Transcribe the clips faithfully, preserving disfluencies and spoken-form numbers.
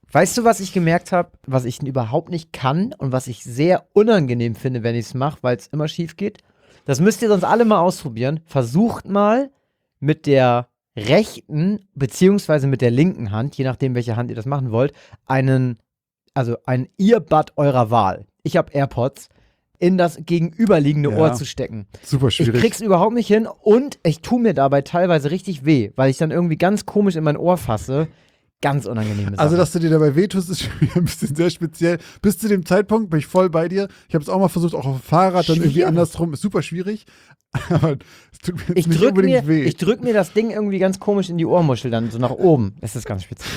Weißt du, was ich gemerkt habe, was ich überhaupt nicht kann und was ich sehr unangenehm finde, wenn ich es mache, weil es immer schief geht? Das müsst ihr sonst alle mal ausprobieren. Versucht mal mit der rechten beziehungsweise mit der linken Hand, je nachdem, welche Hand ihr das machen wollt, einen, also ein Earbud eurer Wahl. Ich habe AirPods, in das gegenüberliegende Ja. Ohr zu stecken. Super schwierig. Ich krieg's überhaupt nicht hin und ich tue mir dabei teilweise richtig weh, weil ich dann irgendwie ganz komisch in mein Ohr fasse. Ganz unangenehme Sache. Also, dass du dir dabei wehtust, ist schon wieder ein bisschen sehr speziell. Bis zu dem Zeitpunkt bin ich voll bei dir. Ich habe es auch mal versucht, auch auf dem Fahrrad, dann irgendwie Schwierig. andersrum. Ist super schwierig. Aber es tut mir jetzt ich nicht drück unbedingt mir, weh. Ich drück mir das Ding irgendwie ganz komisch in die Ohrmuschel, dann so nach oben. Das ist ganz speziell.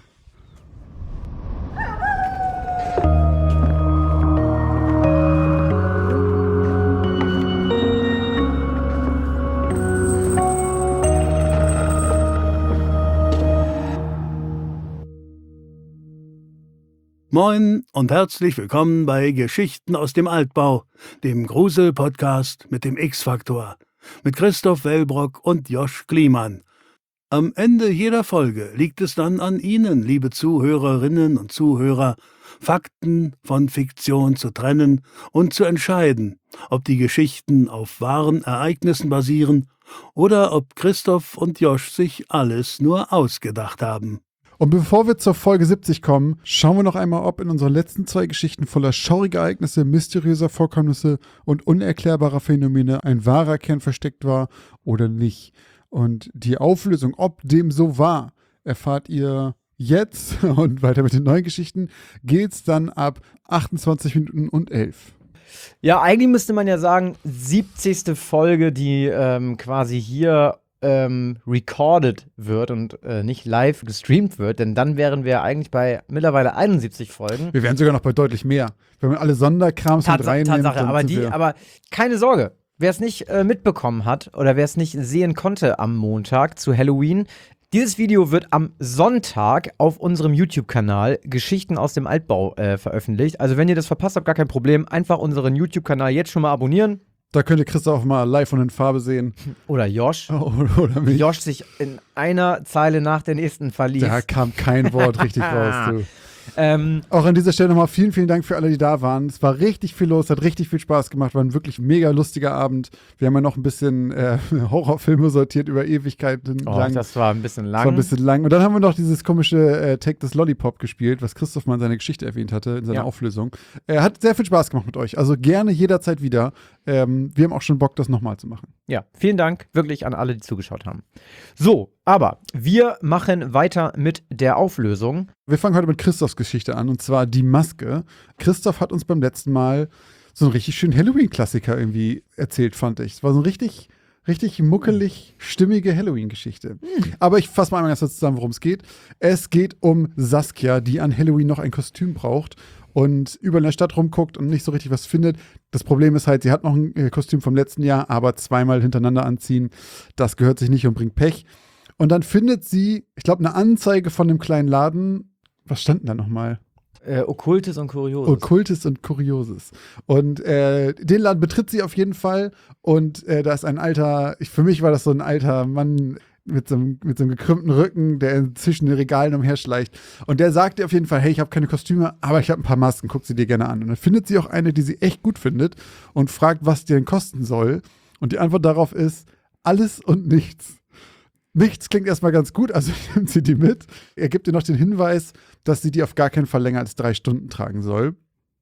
Moin und herzlich willkommen bei Geschichten aus dem Altbau, dem Grusel-Podcast mit dem X-Faktor, mit Christoph Wellbrock und Josh Kliemann. Am Ende jeder Folge liegt es dann an Ihnen, liebe Zuhörerinnen und Zuhörer, Fakten von Fiktion zu trennen und zu entscheiden, ob die Geschichten auf wahren Ereignissen basieren oder ob Christoph und Josh sich alles nur ausgedacht haben. Und bevor wir zur Folge siebzig kommen, schauen wir noch einmal, ob in unseren letzten zwei Geschichten voller schauriger Ereignisse, mysteriöser Vorkommnisse und unerklärbarer Phänomene ein wahrer Kern versteckt war oder nicht. Und die Auflösung, ob dem so war, erfahrt ihr jetzt. Und weiter mit den neuen Geschichten geht's dann ab achtundzwanzig Minuten und elf. Ja, eigentlich müsste man ja sagen, siebzigste Folge, die ähm, quasi hier ähm, recorded wird und äh, nicht live gestreamt wird, denn dann wären wir eigentlich bei mittlerweile einundsiebzig Folgen. Wir wären sogar noch bei deutlich mehr. Wenn man alle Sonderkrams mit Tatsa- reinnimmt, Tatsache, dann aber, sind die, wir- aber keine Sorge. Wer es nicht äh, mitbekommen hat oder wer es nicht sehen konnte am Montag zu Halloween, dieses Video wird am Sonntag auf unserem YouTube-Kanal Geschichten aus dem Altbau äh, veröffentlicht. Also wenn ihr das verpasst habt, gar kein Problem. Einfach unseren YouTube-Kanal jetzt schon mal abonnieren. Da könnt ihr Christoph mal live und in Farbe sehen. Oder Josh. Oder, oder mich. Josh sich in einer Zeile nach der nächsten verliest. Da kam kein Wort richtig raus, du. Ähm, Auch an dieser Stelle nochmal vielen, vielen Dank für alle, die da waren. Es war richtig viel los, hat richtig viel Spaß gemacht, war ein wirklich mega lustiger Abend. Wir haben ja noch ein bisschen äh, Horrorfilme sortiert über Ewigkeiten oh, lang. das war ein bisschen lang. Das war ein bisschen lang. Und dann haben wir noch dieses komische äh, Take this Lollipop gespielt, was Christoph mal in seiner Geschichte erwähnt hatte, in seiner Ja. Auflösung. Er hat sehr viel Spaß gemacht mit euch. Also gerne jederzeit wieder. Ähm, wir haben auch schon Bock, das nochmal zu machen. Ja, vielen Dank wirklich an alle, die zugeschaut haben. So, aber wir machen weiter mit der Auflösung. Wir fangen heute mit Christophs Geschichte an, und zwar die Maske. Christoph hat uns beim letzten Mal so einen richtig schönen Halloween-Klassiker irgendwie erzählt, fand ich. Es war so eine richtig, richtig muckelig stimmige Halloween-Geschichte. Aber ich fasse mal einmal ganz kurz zusammen, worum es geht. Es geht um Saskia, die an Halloween noch ein Kostüm braucht und überall in der Stadt rumguckt und nicht so richtig was findet. Das Problem ist halt, sie hat noch ein äh, Kostüm vom letzten Jahr, aber zweimal hintereinander anziehen, das gehört sich nicht und bringt Pech. Und dann findet sie, ich glaube, eine Anzeige von einem kleinen Laden. Was stand denn da nochmal? Äh, Okkultes und Kurioses. Okkultes und Kurioses. Und äh, den Laden betritt sie auf jeden Fall. Und äh, da ist ein alter, ich, für mich war das so ein alter Mann mit so einem, mit so einem gekrümmten Rücken, der zwischen den Regalen umherschleicht. Und der sagt ihr auf jeden Fall, hey, ich habe keine Kostüme, aber ich habe ein paar Masken, guck sie dir gerne an. Und dann findet sie auch eine, die sie echt gut findet und fragt, was die denn kosten soll. Und die Antwort darauf ist, alles und nichts. Nichts klingt erstmal ganz gut, also nimmt sie die mit. Er gibt ihr noch den Hinweis, dass sie die auf gar keinen Fall länger als drei Stunden tragen soll.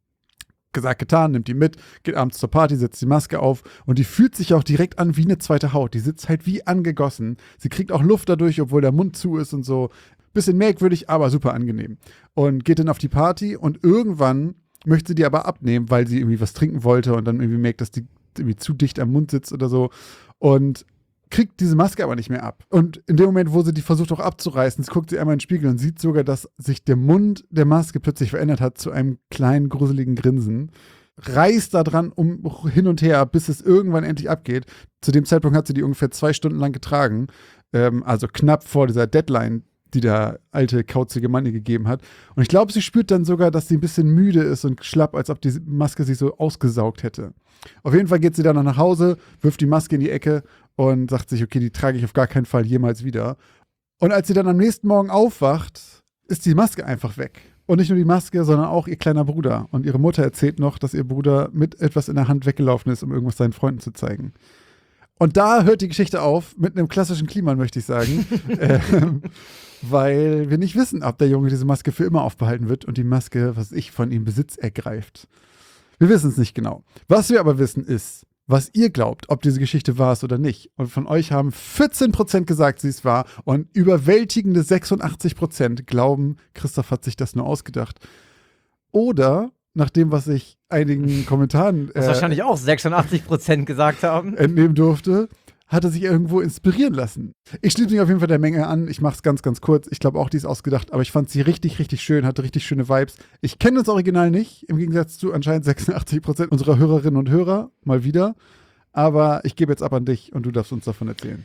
Gesagt, getan, nimmt die mit, geht abends zur Party, setzt die Maske auf und die fühlt sich auch direkt an wie eine zweite Haut. Die sitzt halt wie angegossen. Sie kriegt auch Luft dadurch, obwohl der Mund zu ist und so. Bisschen merkwürdig, aber super angenehm. Und geht dann auf die Party und irgendwann möchte sie die aber abnehmen, weil sie irgendwie was trinken wollte und dann irgendwie merkt, dass die irgendwie zu dicht am Mund sitzt oder so. Und kriegt diese Maske aber nicht mehr ab. Und in dem Moment, wo sie die versucht auch abzureißen, guckt sie einmal in den Spiegel und sieht sogar, dass sich der Mund der Maske plötzlich verändert hat zu einem kleinen, gruseligen Grinsen. Reißt da dran um hin und her, bis es irgendwann endlich abgeht. Zu dem Zeitpunkt hat sie die ungefähr zwei Stunden lang getragen. Ähm, also knapp vor dieser Deadline, die der alte, kauzige Mann ihr gegeben hat. Und ich glaube, sie spürt dann sogar, dass sie ein bisschen müde ist und schlapp, als ob die Maske sich so ausgesaugt hätte. Auf jeden Fall geht sie dann noch nach Hause, wirft die Maske in die Ecke und sagt sich, okay, die trage ich auf gar keinen Fall jemals wieder. Und als sie dann am nächsten Morgen aufwacht, ist die Maske einfach weg. Und nicht nur die Maske, sondern auch ihr kleiner Bruder. Und ihre Mutter erzählt noch, dass ihr Bruder mit etwas in der Hand weggelaufen ist, um irgendwas seinen Freunden zu zeigen. Und da hört die Geschichte auf, mit einem klassischen Klima, möchte ich sagen. ähm, weil wir nicht wissen, ob der Junge diese Maske für immer aufbehalten wird und die Maske, was ich, von ihm Besitz ergreift. Wir wissen es nicht genau. Was wir aber wissen ist, was ihr glaubt, ob diese Geschichte wahr ist oder nicht. Und von euch haben vierzehn Prozent gesagt, sie ist wahr. Und überwältigende sechsundachtzig Prozent glauben, Christoph hat sich das nur ausgedacht. Oder, nach dem, was ich einigen Kommentaren Was äh, wahrscheinlich auch sechsundachtzig Prozent gesagt haben. entnehmen durfte, hat er sich irgendwo inspirieren lassen. Ich schließe mich auf jeden Fall der Menge an. Ich mache es ganz, ganz kurz. Ich glaube auch, die ist ausgedacht, aber ich fand sie richtig, richtig schön, hatte richtig schöne Vibes. Ich kenne das Original nicht, im Gegensatz zu anscheinend sechsundachtzig Prozent unserer Hörerinnen und Hörer, mal wieder. Aber ich gebe jetzt ab an dich und du darfst uns davon erzählen.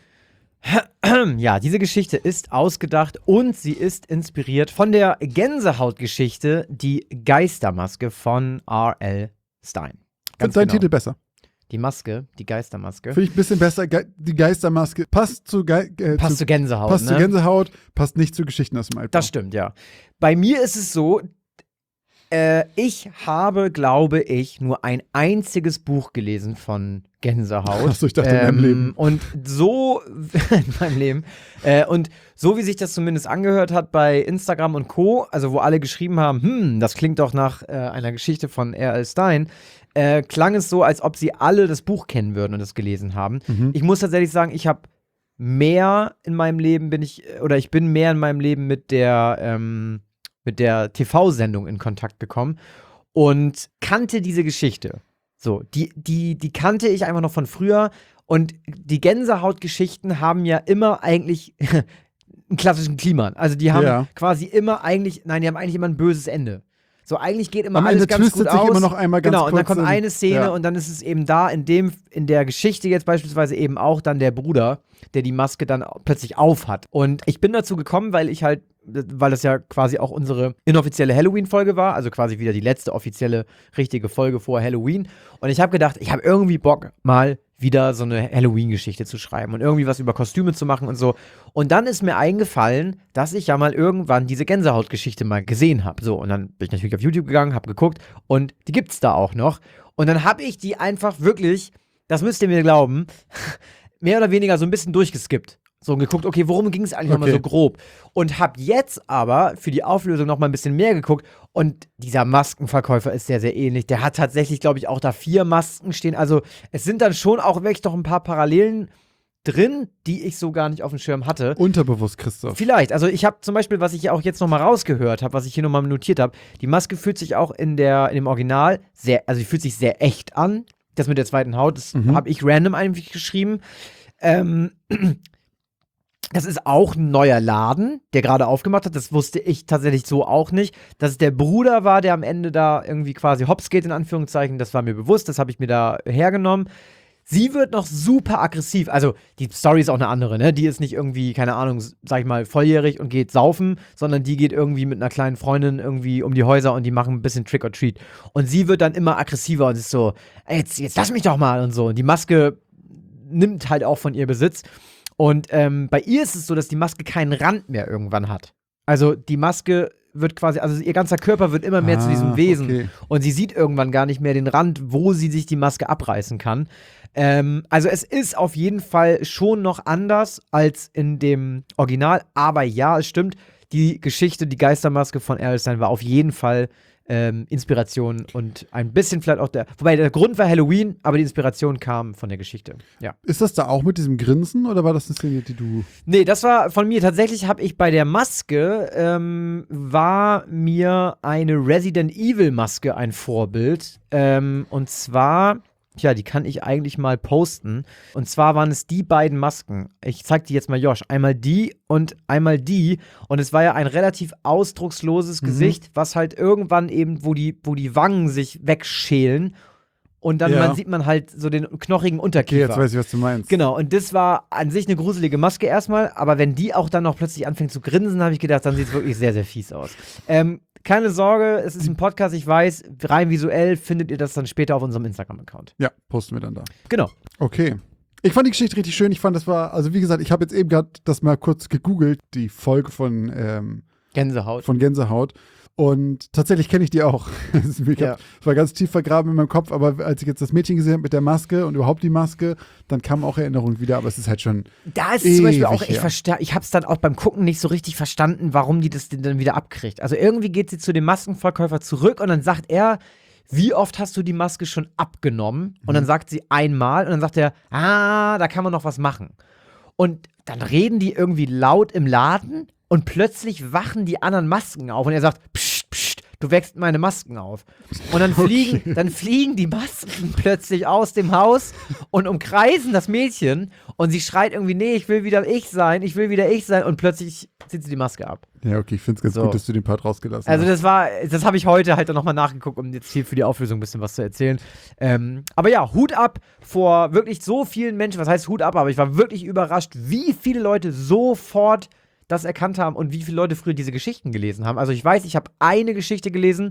Ja, diese Geschichte ist ausgedacht und sie ist inspiriert von der Gänsehautgeschichte Die Geistermaske von R L. Stein. Ganz dein Titel besser. Die Maske, die Geistermaske. Finde ich ein bisschen besser. Ge- die Geistermaske passt zu, Ge- äh, Passt zu, zu Gänsehaut, passt ne? zu Gänsehaut, passt nicht zu Geschichten aus dem Altbau. Das stimmt, ja. Bei mir ist es so, äh, ich habe, glaube ich, nur ein einziges Buch gelesen von Gänsehaut. Achso, ich dachte in deinem Leben. Und so, in meinem Leben, äh, und so wie sich das zumindest angehört hat bei Instagram und Co., also wo alle geschrieben haben, hm, das klingt doch nach äh, einer Geschichte von R L. Stein, äh, klang es so, als ob sie alle das Buch kennen würden und es gelesen haben. Mhm. Ich muss tatsächlich sagen, ich habe mehr in meinem Leben bin ich, oder ich bin mehr in meinem Leben mit der, ähm, mit der T V-Sendung in Kontakt gekommen und kannte diese Geschichte. So, die, die, die kannte ich einfach noch von früher und die Gänsehautgeschichten haben ja immer eigentlich einen klassischen Klima. Also die haben Ja. quasi immer eigentlich, nein, die haben eigentlich immer ein böses Ende. So, eigentlich geht immer Am alles Ende ganz twistet gut sich aus. immer noch einmal ganz genau, und dann kurz kommt in- eine Szene ja. und dann ist es eben da, in dem, in der Geschichte jetzt beispielsweise eben auch dann der Bruder, der die Maske dann plötzlich auf hat. Und ich bin dazu gekommen, weil ich halt, weil das ja quasi auch unsere inoffizielle Halloween-Folge war, also quasi wieder die letzte offizielle, richtige Folge vor Halloween. Und ich habe gedacht, ich habe irgendwie Bock, mal wieder so eine Halloween-Geschichte zu schreiben und irgendwie was über Kostüme zu machen und so. Und dann ist mir eingefallen, dass ich ja mal irgendwann diese Gänsehaut-Geschichte mal gesehen habe. So, und dann bin ich natürlich auf YouTube gegangen, habe geguckt und die gibt's da auch noch. Und dann habe ich die einfach wirklich, das müsst ihr mir glauben, mehr oder weniger so ein bisschen durchgeskippt. So und geguckt, okay, worum ging es eigentlich Okay. nochmal so grob? Und hab jetzt aber für die Auflösung nochmal ein bisschen mehr geguckt. Und dieser Maskenverkäufer ist sehr, sehr ähnlich. Der hat tatsächlich, glaube ich, auch da vier Masken stehen. Also es sind dann schon auch wirklich noch ein paar Parallelen drin, die ich so gar nicht auf dem Schirm hatte. Unterbewusst, Christoph. Vielleicht. Also ich habe zum Beispiel, was ich auch jetzt nochmal rausgehört habe, was ich hier nochmal notiert habe, die Maske fühlt sich auch in, der, in dem Original sehr, also die fühlt sich sehr echt an. Das mit der zweiten Haut, das Mhm. habe ich random einfach geschrieben. Ähm, das ist auch ein neuer Laden, der gerade aufgemacht hat. Das wusste ich tatsächlich so auch nicht. Dass es der Bruder war, der am Ende da irgendwie quasi hops geht, in Anführungszeichen, das war mir bewusst. Das habe ich mir da hergenommen. Sie wird noch super aggressiv. Also, die Story ist auch eine andere, ne? Die ist nicht irgendwie, keine Ahnung, sag ich mal, volljährig und geht saufen, sondern die geht irgendwie mit einer kleinen Freundin irgendwie um die Häuser und die machen ein bisschen Trick or Treat. Und sie wird dann immer aggressiver und ist so, ey, jetzt, jetzt lass mich doch mal und so. Und die Maske nimmt halt auch von ihr Besitz. Und ähm, bei ihr ist es so, dass die Maske keinen Rand mehr irgendwann hat. Also, die Maske wird quasi, also ihr ganzer Körper wird immer mehr Ah, zu diesem Wesen. okay. Und sie sieht irgendwann gar nicht mehr den Rand, wo sie sich die Maske abreißen kann. Ähm, also es ist auf jeden Fall schon noch anders als in dem Original. Aber ja, es stimmt, die Geschichte, die Geistermaske von R L. Stein war auf jeden Fall ähm, Inspiration und ein bisschen vielleicht auch der, wobei der Grund war Halloween, aber die Inspiration kam von der Geschichte, ja. Ist das da auch mit diesem Grinsen oder war das eine Szene, die du. Nee, das war von mir. Tatsächlich habe ich bei der Maske, ähm, war mir eine Resident Evil Maske ein Vorbild. Ähm, und zwar, tja, die kann ich eigentlich mal posten. Und zwar waren es die beiden Masken. Ich zeig die jetzt mal Josh. Einmal die und einmal die. Und es war ja ein relativ ausdrucksloses Mhm. Gesicht, was halt irgendwann eben, wo die, wo die Wangen sich wegschälen. Und dann Ja. man sieht man halt so den knochigen Okay, Unterkiefer. jetzt weiß ich, was du meinst. Genau, und das war an sich eine gruselige Maske erstmal, aber wenn die auch dann noch plötzlich anfängt zu grinsen, habe ich gedacht, dann sieht es wirklich sehr, sehr fies aus. Ähm, keine Sorge, es ist ein Podcast, ich weiß, rein visuell findet ihr das dann später auf unserem Instagram-Account. Ja, posten wir dann da. Genau. Okay. Ich fand die Geschichte richtig schön. Ich fand, das war, also wie gesagt, ich habe jetzt eben gerade das mal kurz gegoogelt, die Folge von ähm, Gänsehaut. von Gänsehaut. Und tatsächlich kenne ich die auch. Ich Ja. hab, es war ganz tief vergraben in meinem Kopf, aber als ich jetzt das Mädchen gesehen habe mit der Maske und überhaupt die Maske, dann kamen auch Erinnerungen wieder, aber es ist halt schon Da ist es zum Beispiel ewig auch, ich, her. versta- ich habe es dann auch beim Gucken nicht so richtig verstanden, warum die das denn dann wieder abkriegt. Also irgendwie geht sie zu dem Maskenverkäufer zurück und dann sagt er, wie oft hast du die Maske schon abgenommen? Und dann sagt sie einmal und dann sagt er, ah, da kann man noch was machen. Und dann reden die irgendwie laut im Laden und plötzlich wachen die anderen Masken auf und er sagt, psst, psst, du wächst meine Masken auf. Und dann fliegen, Okay. dann fliegen die Masken plötzlich aus dem Haus und umkreisen das Mädchen und sie schreit irgendwie, nee, ich will wieder ich sein, ich will wieder ich sein und plötzlich zieht sie die Maske ab. Ja, okay, ich finde es ganz So. gut, dass du den Part rausgelassen Also hast. das war, das habe ich heute halt dann nochmal nachgeguckt, um jetzt hier für die Auflösung ein bisschen was zu erzählen. Ähm, aber ja, Hut ab vor wirklich so vielen Menschen, was heißt Hut ab, aber ich war wirklich überrascht, wie viele Leute sofort das erkannt haben und wie viele Leute früher diese Geschichten gelesen haben. Also ich weiß, ich habe eine Geschichte gelesen,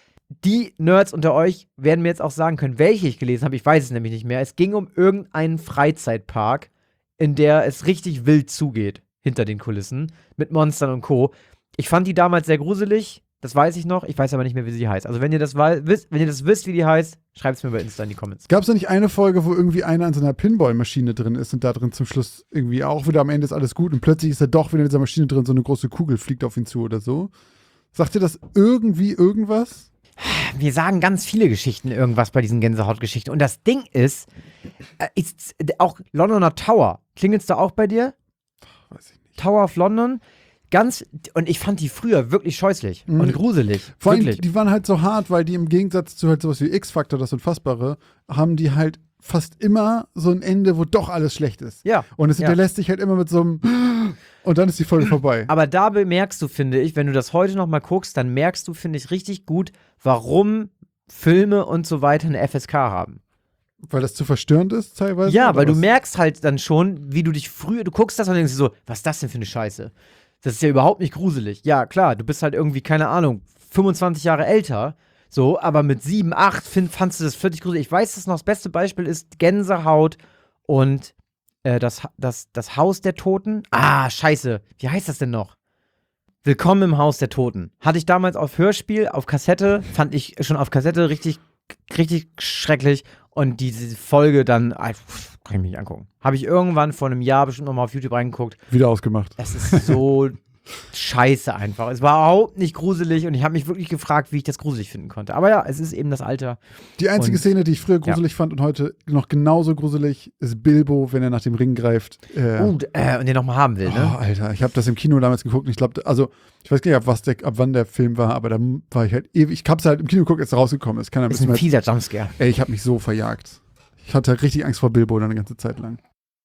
die Nerds unter euch werden mir jetzt auch sagen können, welche ich gelesen habe, ich weiß es nämlich nicht mehr. Es ging um irgendeinen Freizeitpark, in der es richtig wild zugeht, hinter den Kulissen, mit Monstern und Co. Ich fand die damals sehr gruselig, das weiß ich noch, ich weiß aber nicht mehr, wie sie heißt. Also wenn ihr das, wei- wisst, wenn ihr das wisst, wie die heißt, schreibt es mir bei Insta in die Comments. Gab es da nicht eine Folge, wo irgendwie einer an so einer Pinball-Maschine drin ist und da drin zum Schluss irgendwie auch wieder am Ende ist alles gut und plötzlich ist da doch wieder in dieser Maschine drin, so eine große Kugel fliegt auf ihn zu oder so? Sagt dir das irgendwie irgendwas? Wir sagen ganz viele Geschichten irgendwas bei diesen Gänsehautgeschichten. Und das Ding ist, äh, ist auch Londoner Tower. Klingelt's da auch bei dir? Weiß ich nicht. Tower of London? Ganz, und ich fand die früher wirklich scheußlich Mhm. und gruselig. Vor allem, wirklich. die waren halt so hart, weil die im Gegensatz zu halt sowas wie X-Factor, das Unfassbare, haben die halt fast immer so ein Ende, wo doch alles schlecht ist. Ja. Und es Ja. hinterlässt sich halt immer mit so einem und dann ist die Folge vorbei. Aber da bemerkst du, finde ich, wenn du das heute noch mal guckst, dann merkst du, finde ich, richtig gut, warum Filme und so weiter eine F S K haben. Weil das zu verstörend ist teilweise? Ja, oder weil du was? merkst halt dann schon, wie du dich früher, du guckst das und denkst dir so, was ist das denn für eine Scheiße? Das ist ja überhaupt nicht gruselig. Ja, klar, du bist halt irgendwie, keine Ahnung, fünfundzwanzig Jahre älter, so, aber mit sieben, acht find, fandst du das völlig gruselig. Ich weiß, dass noch das beste Beispiel ist Gänsehaut und äh, das, das, das Haus der Toten. Ah, scheiße, wie heißt das denn noch? Willkommen im Haus der Toten. Hatte ich damals auf Hörspiel, auf Kassette, fand ich schon auf Kassette richtig, richtig schrecklich. Und diese Folge dann, ah, pff, kann ich mich nicht angucken. Habe ich irgendwann vor einem Jahr bestimmt nochmal auf YouTube reingeguckt. Wieder ausgemacht. Es ist so scheiße einfach. Es war überhaupt nicht gruselig und ich habe mich wirklich gefragt, wie ich das gruselig finden konnte. Aber ja, es ist eben das Alter. Die einzige Und- Szene, die ich früher gruselig fand und heute noch genauso gruselig, ist Bilbo, wenn er nach dem Ring greift. Äh, Uh, d- äh, und den nochmal haben will, ne? Oh, Alter, ich habe das im Kino damals geguckt und ich glaube, also, ich weiß gar nicht, ab, was der, ab wann der Film war, aber da war ich halt ewig. Ich hab's halt im Kino geguckt, als er rausgekommen ist. Kann ein Ist bisschen ein mehr, fieser Jumpscare. ey, ich habe mich so verjagt. Ich hatte halt richtig Angst vor Bilbo dann eine ganze Zeit lang.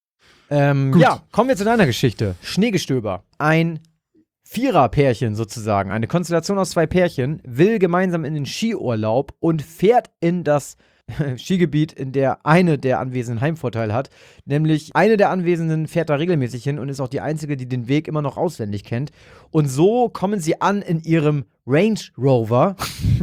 Ähm, Gut. ja, kommen wir zu deiner Geschichte. Schneegestöber. Ein Vierer-Pärchen sozusagen, eine Konstellation aus zwei Pärchen, will gemeinsam in den Skiurlaub und fährt in das Skigebiet, in der eine der Anwesenden Heimvorteil hat. Nämlich eine der Anwesenden fährt da regelmäßig hin und ist auch die einzige, die den Weg immer noch auswendig kennt. Und so kommen sie an in ihrem Range Rover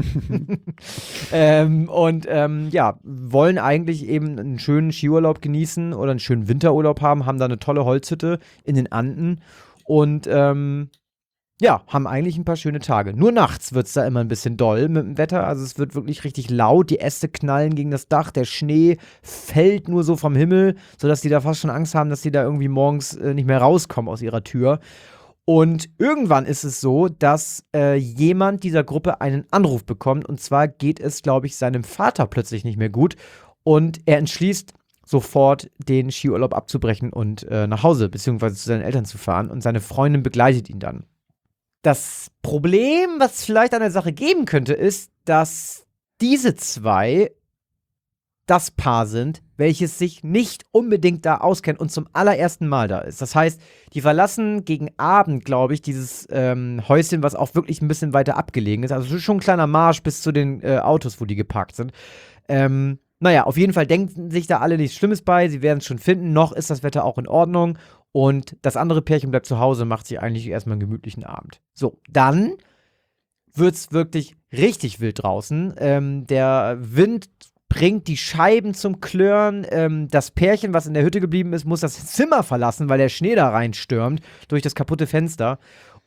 ähm, und ähm, ja, wollen eigentlich eben einen schönen Skiurlaub genießen oder einen schönen Winterurlaub haben, haben da eine tolle Holzhütte in den Anden und ähm, ja, haben eigentlich ein paar schöne Tage. Nur nachts wird es da immer ein bisschen doll mit dem Wetter. Also es wird wirklich richtig laut. Die Äste knallen gegen das Dach. Der Schnee fällt nur so vom Himmel, sodass die da fast schon Angst haben, dass die da irgendwie morgens äh, nicht mehr rauskommen aus ihrer Tür. Und irgendwann ist es so, dass äh, jemand dieser Gruppe einen Anruf bekommt. Und zwar geht es, glaube ich, seinem Vater plötzlich nicht mehr gut. Und er entschließt, sofort den Skiurlaub abzubrechen und äh, nach Hause beziehungsweise zu seinen Eltern zu fahren. Und seine Freundin begleitet ihn dann. Das Problem, was es vielleicht an der Sache geben könnte, ist, dass diese zwei das Paar sind, welches sich nicht unbedingt da auskennt und zum allerersten Mal da ist. Das heißt, die verlassen gegen Abend, glaube ich, dieses ähm, Häuschen, was auch wirklich ein bisschen weiter abgelegen ist. Also es ist schon ein kleiner Marsch bis zu den äh, Autos, wo die geparkt sind. Ähm, naja, auf jeden Fall denken sich da alle nichts Schlimmes bei. Sie werden es schon finden. Noch ist das Wetter auch in Ordnung. Und das andere Pärchen bleibt zu Hause, macht sich eigentlich erstmal einen gemütlichen Abend. So, dann wird's wirklich richtig wild draußen. Ähm, der Wind bringt die Scheiben zum Klirren. Ähm, das Pärchen, was in der Hütte geblieben ist, muss das Zimmer verlassen, weil der Schnee da reinstürmt durch das kaputte Fenster.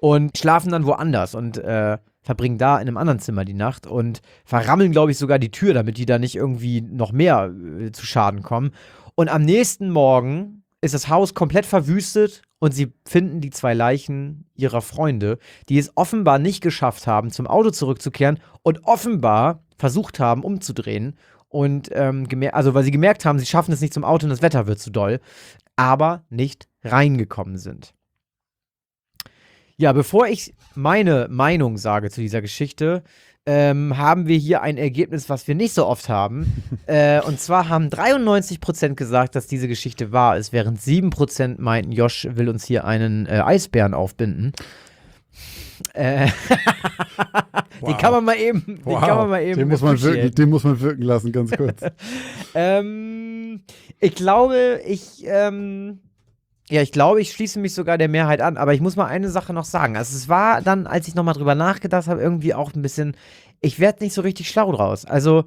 und schlafen dann woanders und äh, verbringen da in einem anderen Zimmer die Nacht und verrammeln, glaube ich, sogar die Tür, damit die da nicht irgendwie noch mehr äh, zu Schaden kommen. Und am nächsten Morgen ist das Haus komplett verwüstet und sie finden die zwei Leichen ihrer Freunde, die es offenbar nicht geschafft haben, zum Auto zurückzukehren und offenbar versucht haben, umzudrehen. Und ähm, gemer- also weil sie gemerkt haben, sie schaffen es nicht zum Auto und das Wetter wird zu doll, aber nicht reingekommen sind. Ja, bevor ich meine Meinung sage zu dieser Geschichte, ähm, haben wir hier ein Ergebnis, was wir nicht so oft haben. äh, und zwar haben dreiundneunzig Prozent gesagt, dass diese Geschichte wahr ist, während sieben Prozent meinten, Josh will uns hier einen äh, Eisbären aufbinden. Äh, Wow. Den kann man mal eben, den Wow. kann man mal eben Den muss man, wirken, appreciaten. den muss man wirken lassen, ganz kurz. ähm, ich glaube, ich, ähm, ja, ich glaube, ich schließe mich sogar der Mehrheit an, aber ich muss mal eine Sache noch sagen. Also es war dann, als ich nochmal drüber nachgedacht habe, irgendwie auch ein bisschen, ich werde nicht so richtig schlau draus. Also,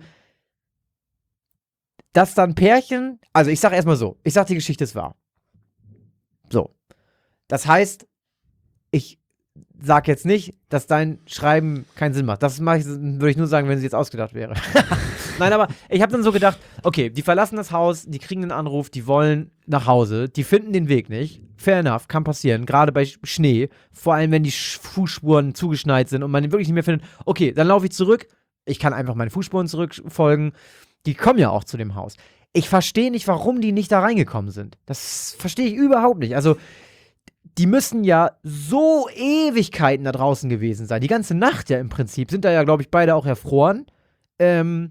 dass dann Pärchen, also ich sag erstmal so, ich sag, die Geschichte ist wahr. So. Das heißt, ich sag jetzt nicht, dass dein Schreiben keinen Sinn macht. Das mache ich, würde ich nur sagen, wenn sie jetzt ausgedacht wäre. Nein, aber ich habe dann so gedacht, okay, die verlassen das Haus, die kriegen einen Anruf, die wollen nach Hause, die finden den Weg nicht. Fair enough, kann passieren, gerade bei Schnee, vor allem wenn die Sch- Fußspuren zugeschneit sind und man den wirklich nicht mehr findet. Okay, dann laufe ich zurück, ich kann einfach meine Fußspuren zurückfolgen. Die kommen ja auch zu dem Haus. Ich verstehe nicht, warum die nicht da reingekommen sind. Das verstehe ich überhaupt nicht. Also, die müssen ja so Ewigkeiten da draußen gewesen sein. Die ganze Nacht ja im Prinzip. Sind da ja, glaube ich, beide auch erfroren. Ähm,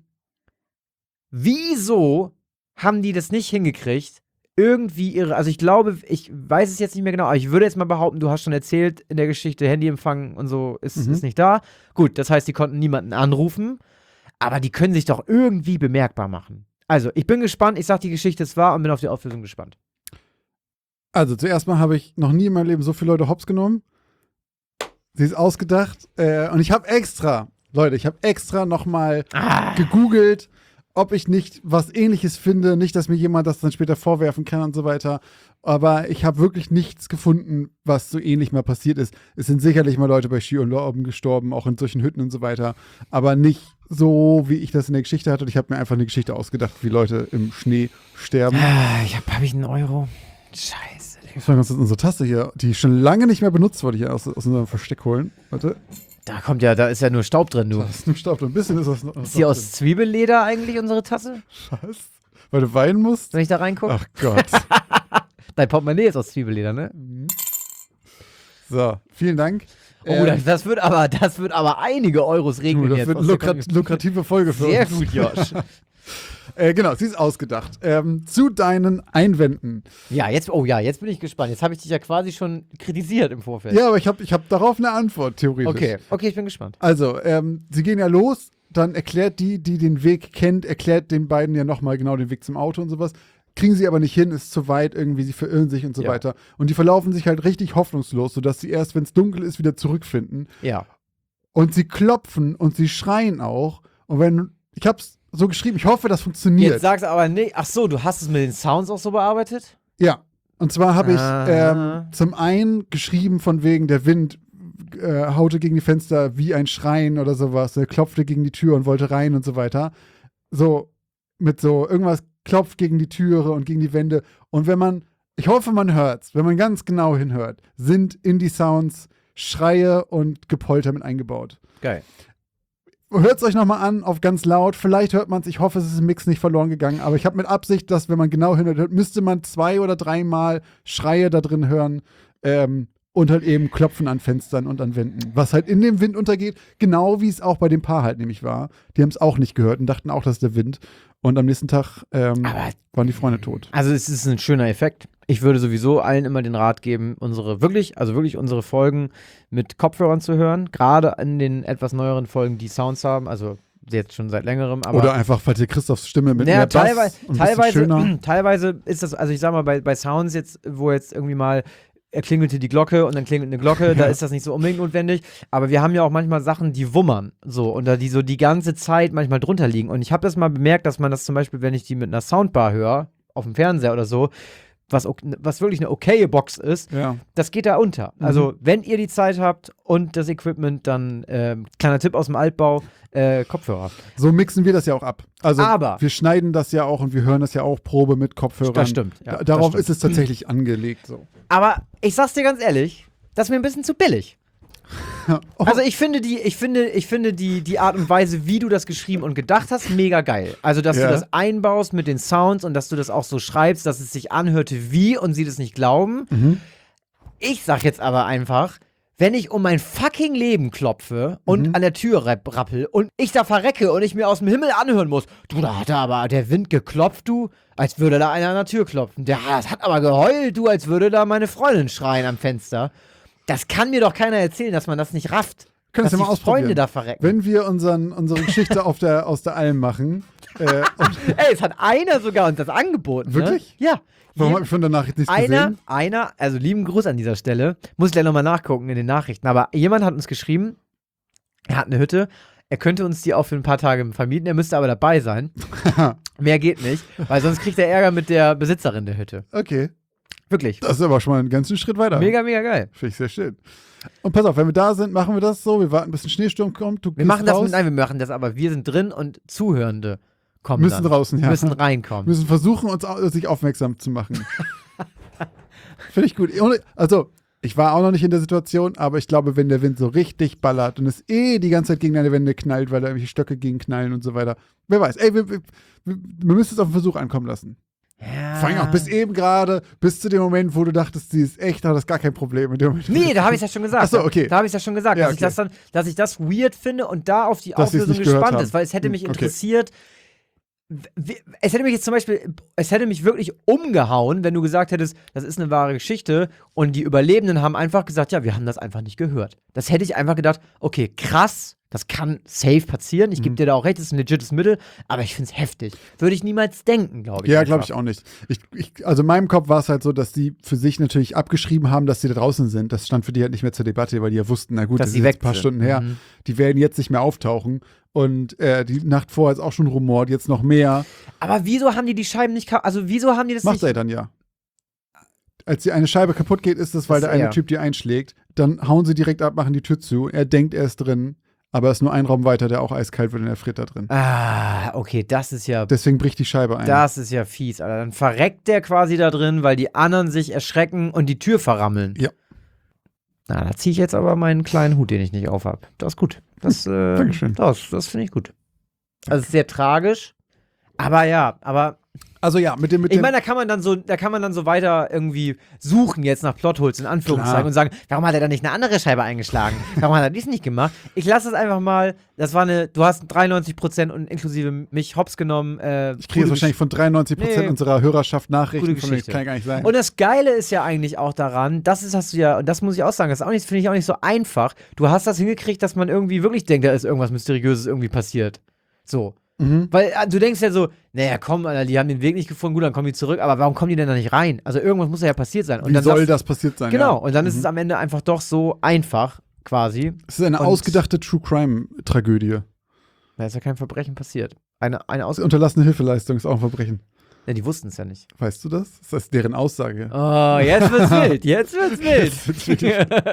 wieso haben die das nicht hingekriegt? Irgendwie ihre, also ich glaube, ich weiß es jetzt nicht mehr genau, aber ich würde jetzt mal behaupten, du hast schon erzählt in der Geschichte, Handyempfang und so ist, Mhm. ist nicht da. Gut, das heißt, die konnten niemanden anrufen, aber die können sich doch irgendwie bemerkbar machen. Also, ich bin gespannt, ich sag, die Geschichte ist wahr und bin auf die Auflösung gespannt. Also, zuerst mal habe ich noch nie in meinem Leben so viele Leute hops genommen. Sie ist ausgedacht. Äh, und ich habe extra, Leute, ich habe extra nochmal Ah. gegoogelt, ob ich nicht was Ähnliches finde. Nicht, dass mir jemand das dann später vorwerfen kann und so weiter. Aber ich habe wirklich nichts gefunden, was so ähnlich mal passiert ist. Es sind sicherlich mal Leute bei Skiurlauben gestorben, auch in solchen Hütten und so weiter. Aber nicht so, wie ich das in der Geschichte hatte. Und ich habe mir einfach eine Geschichte ausgedacht, wie Leute im Schnee sterben. Ah, ich hab, hab ich einen Euro? Scheiße. Das war ganz unsere Tasse hier, die schon lange nicht mehr benutzt wurde, hier aus, aus unserem Versteck holen. Warte, Da kommt ja, da ist ja nur Staub drin, du. da ist nur Staub drin. Ein bisschen ist das noch. Ist die aus Zwiebelleder eigentlich, unsere Tasse? Was? Weil du weinen musst? Wenn ich da reingucke? Ach Gott. Dein Portemonnaie ist aus Zwiebelleder, ne? So, vielen Dank. Oh, Ähm, das, das, wird aber, das wird aber einige Euros du, regnen das jetzt. wird aus eine der lukrat lukrative Folge für Sehr uns. gut, Josh. Äh, genau, sie ist ausgedacht. Ähm, zu deinen Einwänden. Ja, jetzt, oh ja, jetzt bin ich gespannt. Jetzt habe ich dich ja quasi schon kritisiert im Vorfeld. Ja, aber ich habe ich hab darauf eine Antwort, theoretisch. Okay, okay, ich bin gespannt. Also, ähm, sie gehen ja los, dann erklärt die, die den Weg kennt, erklärt den beiden ja nochmal genau den Weg zum Auto und sowas. Kriegen sie aber nicht hin, ist zu weit, irgendwie, sie verirren sich und so Ja. weiter. Und die verlaufen sich halt richtig hoffnungslos, sodass sie erst, wenn es dunkel ist, wieder zurückfinden. Ja. Und sie klopfen und sie schreien auch. Und wenn, ich hab's so geschrieben, ich hoffe, das funktioniert. Jetzt sagst du aber nicht, ach so, du hast es mit den Sounds auch so bearbeitet? Ja. Und zwar habe ich Ah. ähm, zum einen geschrieben von wegen, der Wind äh, haute gegen die Fenster wie ein Schreien oder sowas. Er klopfte gegen die Tür und wollte rein und so weiter. So, mit so irgendwas klopft gegen die Türe und gegen die Wände. Und wenn man, ich hoffe, man hört's, wenn man ganz genau hinhört, sind in die Sounds Schreie und Gepolter mit eingebaut. Geil. Hört's euch nochmal an, auf ganz laut. Vielleicht hört man es, ich hoffe, es ist im Mix nicht verloren gegangen. Aber ich habe mit Absicht, dass, wenn man genau hinhört, müsste man zwei oder dreimal Schreie da drin hören. Ähm, und halt eben Klopfen an Fenstern und an Wänden. Was halt in dem Wind untergeht, genau wie es auch bei dem Paar halt nämlich war. Die haben es auch nicht gehört und dachten auch, das ist der Wind. Und am nächsten Tag ähm, Aber waren die Freunde tot. Also es ist ein schöner Effekt. Ich würde sowieso allen immer den Rat geben, unsere wirklich, also wirklich unsere Folgen mit Kopfhörern zu hören. Gerade in den etwas neueren Folgen, die Sounds haben. Also jetzt schon seit längerem. Aber Oder einfach, falls ihr Christophs Stimme mit ja, mehr Bass teilweise, und ein bisschen schöner. teilweise, teilweise ist das, also ich sag mal, bei, bei Sounds jetzt, wo jetzt irgendwie mal er klingelte die Glocke und dann klingelt eine Glocke, da ist das nicht so unbedingt notwendig. Aber wir haben ja auch manchmal Sachen, die wummern, so, und da die so die ganze Zeit manchmal drunter liegen. Und ich habe das mal bemerkt, dass man das zum Beispiel, wenn ich die mit einer Soundbar höre, auf dem Fernseher oder so, was, was wirklich eine okaye Box ist, Ja. das geht da unter. Mhm. Also, wenn ihr die Zeit habt und das Equipment, dann ähm, kleiner Tipp aus dem Altbau, äh, Kopfhörer. So mixen wir das ja auch ab. Also Aber- wir schneiden das ja auch und wir hören das ja auch Probe mit Kopfhörern. Das stimmt, ja, Da- das Darauf stimmt. ist es tatsächlich angelegt. So. Aber ich sag's dir ganz ehrlich, das ist mir ein bisschen zu billig. Oh. Also ich finde die, ich finde, ich finde die, die Art und Weise, wie du das geschrieben und gedacht hast, mega geil. Also, dass Ja. du das einbaust mit den Sounds und dass du das auch so schreibst, dass es sich anhörte wie und sie das nicht glauben. Mhm. Ich sag jetzt aber einfach, wenn ich um mein fucking Leben klopfe und Mhm. an der Tür rapp- rappel und ich da verrecke und ich mir aus dem Himmel anhören muss, du, da hat aber der Wind geklopft, du, als würde da einer an der Tür klopfen. Der das hat aber geheult, du, als würde da meine Freundin schreien am Fenster. Das kann mir doch keiner erzählen, dass man das nicht rafft. Können dass wir die mal ausprobieren. Freunde da verrecken. Wenn wir unseren, unsere Geschichte auf der, aus der Alm machen, äh, und Ey, es hat einer sogar uns das angeboten. Wirklich? Ne? Ja. warum Je- habe ich von der Nachricht nichts Einer, gesehen? einer, also lieben Gruß an dieser Stelle, muss ich gleich nochmal nachgucken in den Nachrichten, aber jemand hat uns geschrieben, er hat eine Hütte, er könnte uns die auch für ein paar Tage vermieten, er müsste aber dabei sein. Mehr geht nicht, weil sonst kriegt er Ärger mit der Besitzerin der Hütte. Okay, Wirklich. das ist aber schon mal einen ganzen Schritt weiter. Mega, mega geil. Finde ich sehr schön. Und pass auf, wenn wir da sind, machen wir das so. Wir warten, bis ein Schneesturm kommt. Du Wir gehst machen das, raus. mit, nein, wir machen das aber, wir sind drin und Zuhörende kommen Müssen dann. draußen, ja. Müssen reinkommen. müssen versuchen, uns au- sich aufmerksam zu machen. Finde ich gut. Ohne- Also, ich war auch noch nicht in der Situation, aber ich glaube, wenn der Wind so richtig ballert und es eh die ganze Zeit gegen deine Wände knallt, weil da irgendwelche Stöcke gegen knallen und so weiter. Wer weiß. Ey, wir, wir, wir wir müssen es auf den Versuch ankommen lassen. Ja. Vor allem auch bis eben gerade, bis zu dem Moment, wo du dachtest, sie ist echt, hat das gar kein Problem. In dem Moment, Nee, da habe ich ja schon gesagt. Ach so, okay. Da habe ich ja schon gesagt, Ja, dass, ich okay. das dann, dass ich das weird finde und da auf die Dass sie es Auflösung nicht gehört gespannt haben. ist, weil es hätte mich Hm, okay. interessiert. w- Es hätte mich jetzt zum Beispiel, es hätte mich wirklich umgehauen, wenn du gesagt hättest, das ist eine wahre Geschichte und die Überlebenden haben einfach gesagt, ja, wir haben das einfach nicht gehört. Das hätte ich einfach gedacht, okay, krass, das kann safe passieren, ich gebe Mhm. dir da auch recht, das ist ein legites Mittel, aber ich finde es heftig. Würde ich niemals denken, glaube ich. Ja, einfach. glaube ich auch nicht. Ich, ich, also in meinem Kopf war es halt so, dass die für sich natürlich abgeschrieben haben, dass sie da draußen sind. Das stand für die halt nicht mehr zur Debatte, weil die ja wussten, na gut, Dass das sie ist jetzt weg ein paar sind. Stunden her. Mhm. Die werden jetzt nicht mehr auftauchen. Und äh, die Nacht vorher ist auch schon rumort, jetzt noch mehr. Aber wieso haben die die Scheiben nicht, ka- also wieso haben die das Macht nicht? er dann ja. Als die eine Scheibe kaputt geht, ist das, weil Das der eine er. Typ die einschlägt. Dann hauen sie direkt ab, machen die Tür zu. Er denkt, er ist drin. Aber es ist nur ein Raum weiter, der auch eiskalt wird und er friert da drin. Ah, okay, das ist ja Deswegen bricht die Scheibe ein. Das ist ja fies, Alter. Dann verreckt der quasi da drin, weil die anderen sich erschrecken und die Tür verrammeln. Ja. Na, da ziehe ich jetzt aber meinen kleinen Hut, den ich nicht aufhab. Das ist gut. Das, äh, Dankeschön. Das, das finde ich gut. Also es ist sehr tragisch. Aber ja, aber Also ja, mit dem mit ich dem meine, da kann man dann so, da kann man dann so weiter irgendwie suchen jetzt nach Plotholes in Anführungszeichen Klar. und sagen, warum hat er da nicht eine andere Scheibe eingeschlagen? Warum hat er dies nicht gemacht? Ich lasse es einfach mal. Das war eine, du hast dreiundneunzig Prozent und inklusive mich hops genommen. Äh, Ich kriege jetzt gute wahrscheinlich von dreiundneunzig Prozent Nee. unserer Hörerschaft Nachrichten Gute von mir. Das Geschichte. kann ja gar nicht sein. Und das Geile ist ja eigentlich auch daran, das ist, hast du ja, und das muss ich auch sagen, das ist auch nicht, finde ich auch nicht so einfach. Du hast das hingekriegt, dass man irgendwie wirklich denkt, da ist irgendwas Mysteriöses irgendwie passiert. So. mhm. Weil äh, du denkst ja so, naja, komm, Alter, die haben den Weg nicht gefunden, gut, dann kommen die zurück, aber warum kommen die denn da nicht rein? Also irgendwas muss da ja passiert sein. Und Wie dann soll sagst- das passiert sein? Genau, Ja. und dann ist Mhm. es am Ende einfach doch so einfach, quasi. Es ist eine und- ausgedachte True-Crime-Tragödie. Da ist ja kein Verbrechen passiert. Eine, eine Aus Unterlassene Hilfeleistung ist auch ein Verbrechen. ja, die wussten es ja nicht. Weißt du das? Das ist deren Aussage. Oh, jetzt wird's wild, jetzt wird's Jetzt wird's wild.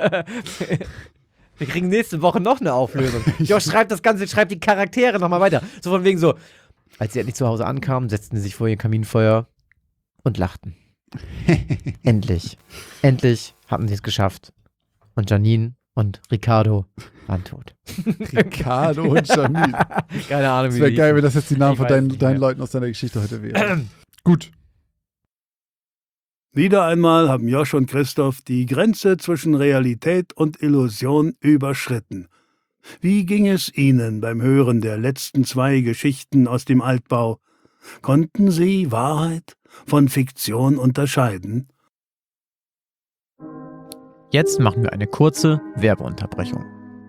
Wir kriegen nächste Woche noch eine Auflösung. Josh schreibt das Ganze, schreibt die Charaktere nochmal weiter. So von wegen so, als sie endlich zu Hause ankamen, setzten sie sich vor ihr Kaminfeuer und lachten. Endlich. Endlich hatten sie es geschafft. Und Janine und Ricardo waren tot. Ricardo und Janine. Keine Ahnung, Es wie wäre die geil, hießen. wenn das jetzt die Namen Ich von weiß deinen, nicht deinen mehr. Leuten aus deiner Geschichte heute wären. Gut. Wieder einmal haben Josh und Christoph die Grenze zwischen Realität und Illusion überschritten. Wie ging es Ihnen beim Hören der letzten zwei Geschichten aus dem Altbau? Konnten Sie Wahrheit von Fiktion unterscheiden? Jetzt machen wir eine kurze Werbeunterbrechung.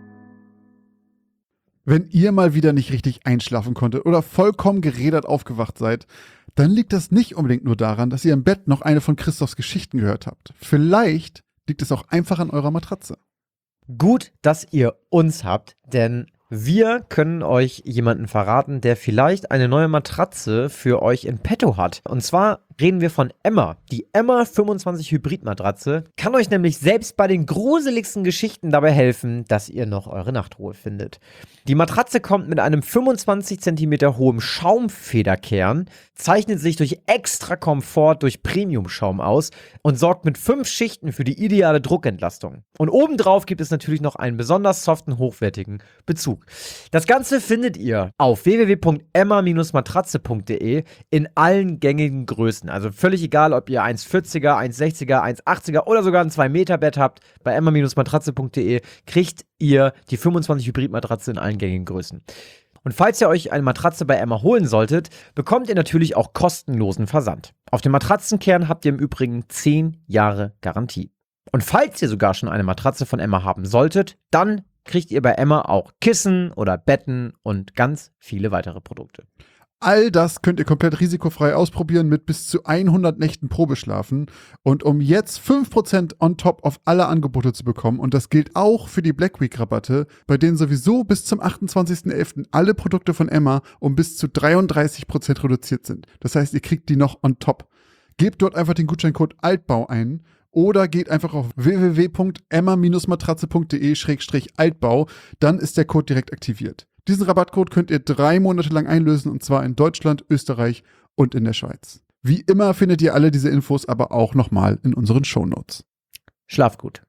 Wenn ihr mal wieder nicht richtig einschlafen konntet oder vollkommen gerädert aufgewacht seid, dann liegt das nicht unbedingt nur daran, dass ihr im Bett noch eine von Christophs Geschichten gehört habt. Vielleicht liegt es auch einfach an eurer Matratze. Gut, dass ihr uns habt, denn wir können euch jemanden verraten, der vielleicht eine neue Matratze für euch in petto hat. Und zwar reden wir von Emma. Die Emma fünfundzwanzig Hybrid-Matratze kann euch nämlich selbst bei den gruseligsten Geschichten dabei helfen, dass ihr noch eure Nachtruhe findet. Die Matratze kommt mit einem fünfundzwanzig Zentimeter hohen Schaumfederkern, zeichnet sich durch extra Komfort durch Premium-Schaum aus und sorgt mit fünf Schichten für die ideale Druckentlastung. Und obendrauf gibt es natürlich noch einen besonders soften, hochwertigen Bezug. Das Ganze findet ihr auf w w w punkt emma matratze punkt d e in allen gängigen Größen. Also völlig egal, ob ihr eins vierziger, eins sechziger, eins achtziger oder sogar ein zwei Meter Bett habt. Bei emma matratze punkt d e kriegt ihr die fünfundzwanzig Hybrid-Matratze in allen gängigen Größen. Und falls ihr euch eine Matratze bei Emma holen solltet, bekommt ihr natürlich auch kostenlosen Versand. Auf dem Matratzenkern habt ihr im Übrigen zehn Jahre Garantie. Und falls ihr sogar schon eine Matratze von Emma haben solltet, dann kriegt ihr bei Emma auch Kissen oder Betten und ganz viele weitere Produkte. All das könnt ihr komplett risikofrei ausprobieren mit bis zu hundert Nächten Probeschlafen. Und um jetzt fünf Prozent on top auf alle Angebote zu bekommen, und das gilt auch für die Black Week Rabatte, bei denen sowieso bis zum achtundzwanzigsten elften alle Produkte von Emma um bis zu dreiunddreißig Prozent reduziert sind. Das heißt, ihr kriegt die noch on top. Gebt dort einfach den Gutscheincode Altbau ein oder geht einfach auf w w w punkt emma matratze punkt d e slash altbau, dann ist der Code direkt aktiviert. Diesen Rabattcode könnt ihr drei Monate lang einlösen, und zwar in Deutschland, Österreich und in der Schweiz. Wie immer findet ihr alle diese Infos aber auch nochmal in unseren Shownotes. Schlaft gut.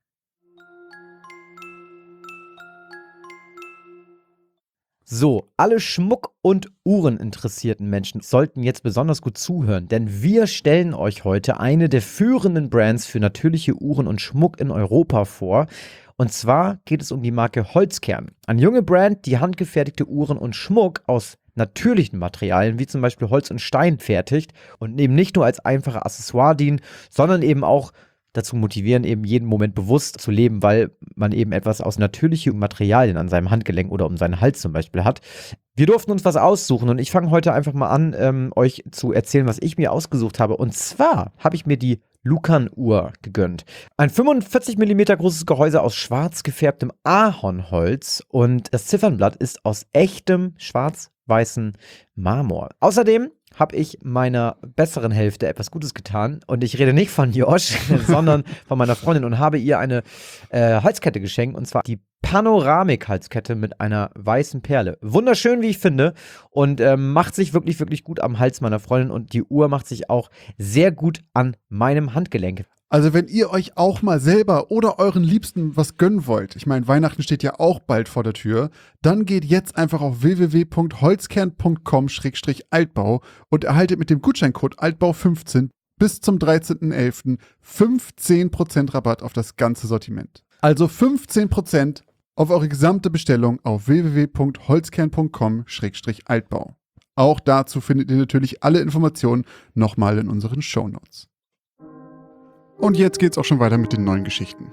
So, alle Schmuck- und Uhren-interessierten Menschen sollten jetzt besonders gut zuhören, denn wir stellen euch heute eine der führenden Brands für natürliche Uhren und Schmuck in Europa vor. Und zwar geht es um die Marke Holzkern. Eine junge Brand, die handgefertigte Uhren und Schmuck aus natürlichen Materialien, wie zum Beispiel Holz und Stein, fertigt und eben nicht nur als einfache Accessoire dienen, sondern eben auch dazu motivieren, eben jeden Moment bewusst zu leben, weil man eben etwas aus natürlichen Materialien an seinem Handgelenk oder um seinen Hals zum Beispiel hat. Wir durften uns was aussuchen und ich fange heute einfach mal an, ähm, euch zu erzählen, was ich mir ausgesucht habe. Und zwar habe ich mir die Lukan-Uhr gegönnt. Ein fünfundvierzig Millimeter großes Gehäuse aus schwarz gefärbtem Ahornholz und das Ziffernblatt ist aus echtem schwarz-weißen Marmor. Außerdem habe ich meiner besseren Hälfte etwas Gutes getan und ich rede nicht von Josh, sondern von meiner Freundin und habe ihr eine äh, Halskette geschenkt, und zwar die Panoramik-Halskette mit einer weißen Perle. Wunderschön, wie ich finde, und äh, macht sich wirklich, wirklich gut am Hals meiner Freundin, und die Uhr macht sich auch sehr gut an meinem Handgelenk. Also wenn ihr euch auch mal selber oder euren Liebsten was gönnen wollt, ich meine, Weihnachten steht ja auch bald vor der Tür, dann geht jetzt einfach auf w w w punkt holzkern punkt com slash altbau und erhaltet mit dem Gutscheincode altbau fünfzehn bis zum dreizehnten elften fünfzehn Prozent Rabatt auf das ganze Sortiment. Also fünfzehn Prozent auf eure gesamte Bestellung auf w w w punkt holzkern punkt com slash altbau. Auch dazu findet ihr natürlich alle Informationen nochmal in unseren Shownotes. Und jetzt geht's auch schon weiter mit den neuen Geschichten.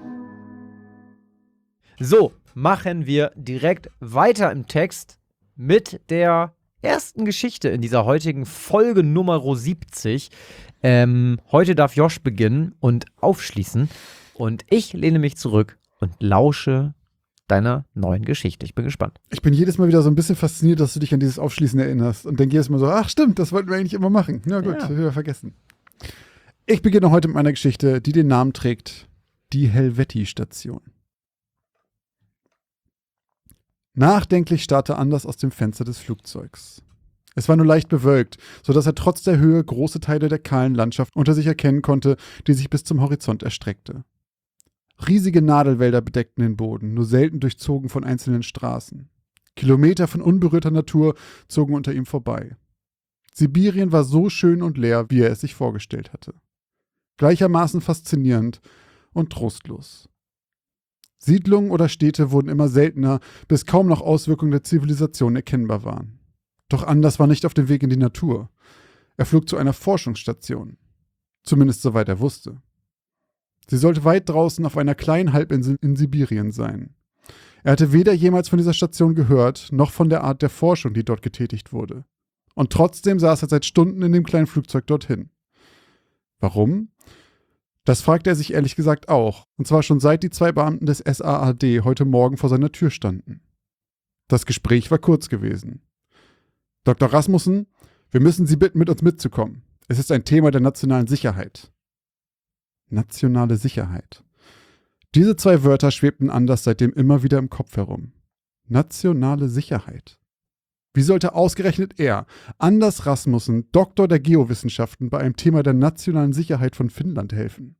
So, machen wir direkt weiter im Text mit der ersten Geschichte in dieser heutigen Folge Nummer siebzig. Ähm, heute darf Josh beginnen und aufschließen. Und ich lehne mich zurück und lausche deiner neuen Geschichte. Ich bin gespannt. Ich bin jedes Mal wieder so ein bisschen fasziniert, dass du dich an dieses Aufschließen erinnerst. Und denke jedes Mal so, ach stimmt, das wollten wir eigentlich immer machen. Na gut, Ja. wieder vergessen. Ich beginne heute mit meiner Geschichte, die den Namen trägt: Die Helvetii-Station. Nachdenklich starrte Anders aus dem Fenster des Flugzeugs. Es war nur leicht bewölkt, sodass er trotz der Höhe große Teile der kahlen Landschaft unter sich erkennen konnte, die sich bis zum Horizont erstreckte. Riesige Nadelwälder bedeckten den Boden, nur selten durchzogen von einzelnen Straßen. Kilometer von unberührter Natur zogen unter ihm vorbei. Sibirien war so schön und leer, wie er es sich vorgestellt hatte. Gleichermaßen faszinierend und trostlos. Siedlungen oder Städte wurden immer seltener, bis kaum noch Auswirkungen der Zivilisation erkennbar waren. Doch Anders war nicht auf dem Weg in die Natur. Er flog zu einer Forschungsstation. Zumindest soweit er wusste. Sie sollte weit draußen auf einer kleinen Halbinsel in Sibirien sein. Er hatte weder jemals von dieser Station gehört, noch von der Art der Forschung, die dort getätigt wurde. Und trotzdem saß er seit Stunden in dem kleinen Flugzeug dorthin. Warum? Das fragte er sich ehrlich gesagt auch, und zwar schon seit die zwei Beamten des S A A D heute Morgen vor seiner Tür standen. Das Gespräch war kurz gewesen. Doktor Rasmussen, wir müssen Sie bitten, mit uns mitzukommen. Es ist ein Thema der nationalen Sicherheit. Nationale Sicherheit. Diese zwei Wörter schwebten Anders seitdem immer wieder im Kopf herum. Nationale Sicherheit. Wie sollte ausgerechnet er, Anders Rasmussen, Doktor der Geowissenschaften, bei einem Thema der nationalen Sicherheit von Finnland helfen?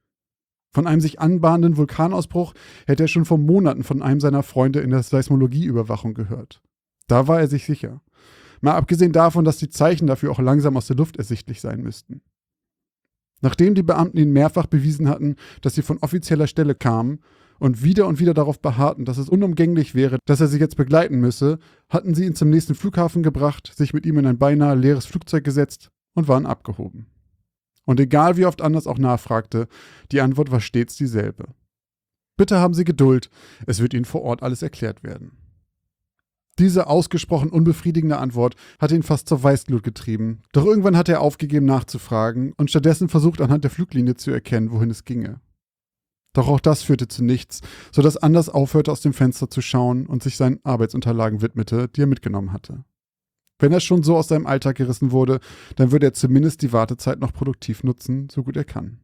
Von einem sich anbahnenden Vulkanausbruch hätte er schon vor Monaten von einem seiner Freunde in der Seismologieüberwachung gehört. Da war er sich sicher. Mal abgesehen davon, dass die Zeichen dafür auch langsam aus der Luft ersichtlich sein müssten. Nachdem die Beamten ihnen mehrfach bewiesen hatten, dass sie von offizieller Stelle kamen und wieder und wieder darauf beharrten, dass es unumgänglich wäre, dass er sie jetzt begleiten müsse, hatten sie ihn zum nächsten Flughafen gebracht, sich mit ihm in ein beinahe leeres Flugzeug gesetzt und waren abgehoben. Und egal wie oft Anders auch nachfragte, die Antwort war stets dieselbe. Bitte haben Sie Geduld, es wird Ihnen vor Ort alles erklärt werden. Diese ausgesprochen unbefriedigende Antwort hatte ihn fast zur Weißglut getrieben, doch irgendwann hatte er aufgegeben nachzufragen und stattdessen versucht anhand der Fluglinie zu erkennen, wohin es ginge. Doch auch das führte zu nichts, sodass Anders aufhörte, aus dem Fenster zu schauen und sich seinen Arbeitsunterlagen widmete, die er mitgenommen hatte. Wenn er schon so aus seinem Alltag gerissen wurde, dann würde er zumindest die Wartezeit noch produktiv nutzen, so gut er kann.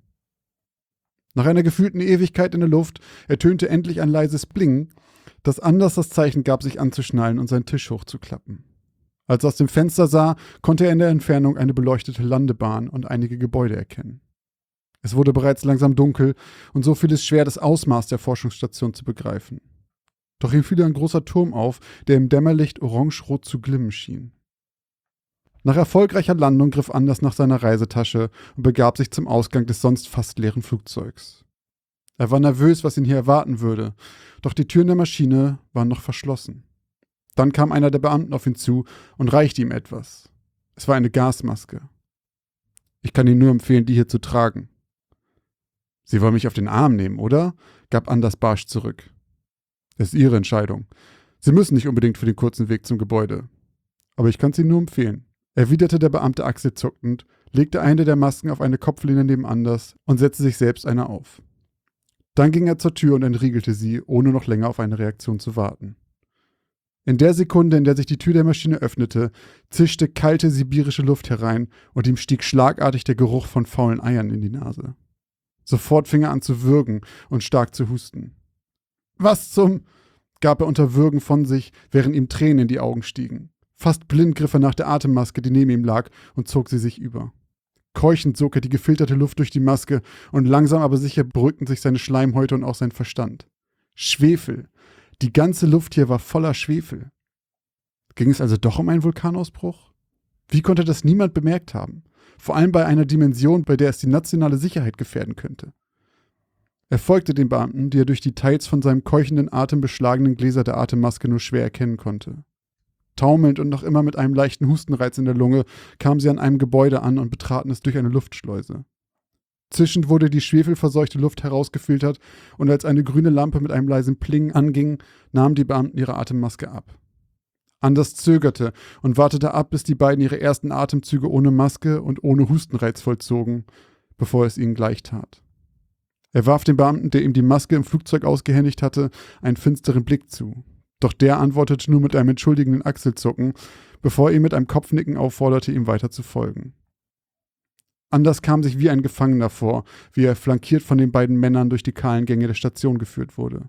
Nach einer gefühlten Ewigkeit in der Luft ertönte endlich ein leises Bling, das Anders das Zeichen gab, sich anzuschnallen und seinen Tisch hochzuklappen. Als er aus dem Fenster sah, konnte er in der Entfernung eine beleuchtete Landebahn und einige Gebäude erkennen. Es wurde bereits langsam dunkel und so fiel es schwer, das Ausmaß der Forschungsstation zu begreifen. Doch ihm fiel ein großer Turm auf, der im Dämmerlicht orange-rot zu glimmen schien. Nach erfolgreicher Landung griff Anders nach seiner Reisetasche und begab sich zum Ausgang des sonst fast leeren Flugzeugs. Er war nervös, was ihn hier erwarten würde, doch die Türen der Maschine waren noch verschlossen. Dann kam einer der Beamten auf ihn zu und reichte ihm etwas. Es war eine Gasmaske. Ich kann Ihnen nur empfehlen, die hier zu tragen. Sie wollen mich auf den Arm nehmen, oder? Gab Anders barsch zurück. Es ist Ihre Entscheidung. Sie müssen nicht unbedingt für den kurzen Weg zum Gebäude. Aber ich kann es Ihnen nur empfehlen, erwiderte der Beamte achselzuckend, legte eine der Masken auf eine Kopflehne neben Anders und setzte sich selbst eine auf. Dann ging er zur Tür und entriegelte sie, ohne noch länger auf eine Reaktion zu warten. In der Sekunde, in der sich die Tür der Maschine öffnete, zischte kalte sibirische Luft herein und ihm stieg schlagartig der Geruch von faulen Eiern in die Nase. Sofort fing er an zu würgen und stark zu husten. »Was zum…« gab er unter Würgen von sich, während ihm Tränen in die Augen stiegen. Fast blind griff er nach der Atemmaske, die neben ihm lag, und zog sie sich über. Keuchend sog er die gefilterte Luft durch die Maske und langsam aber sicher beruhigten sich seine Schleimhäute und auch sein Verstand. Schwefel. Die ganze Luft hier war voller Schwefel. Ging es also doch um einen Vulkanausbruch? Wie konnte das niemand bemerkt haben? Vor allem bei einer Dimension, bei der es die nationale Sicherheit gefährden könnte. Er folgte den Beamten, die er durch die teils von seinem keuchenden Atem beschlagenen Gläser der Atemmaske nur schwer erkennen konnte. Taumelnd und noch immer mit einem leichten Hustenreiz in der Lunge kamen sie an einem Gebäude an und betraten es durch eine Luftschleuse. Zischend wurde die schwefelverseuchte Luft herausgefiltert und als eine grüne Lampe mit einem leisen Pling anging, nahmen die Beamten ihre Atemmaske ab. Anders zögerte und wartete ab, bis die beiden ihre ersten Atemzüge ohne Maske und ohne Hustenreiz vollzogen, bevor es ihnen gleich tat. Er warf dem Beamten, der ihm die Maske im Flugzeug ausgehändigt hatte, einen finsteren Blick zu. Doch der antwortete nur mit einem entschuldigenden Achselzucken, bevor er ihn mit einem Kopfnicken aufforderte, ihm weiter zu folgen. Anders kam sich wie ein Gefangener vor, wie er flankiert von den beiden Männern durch die kahlen Gänge der Station geführt wurde.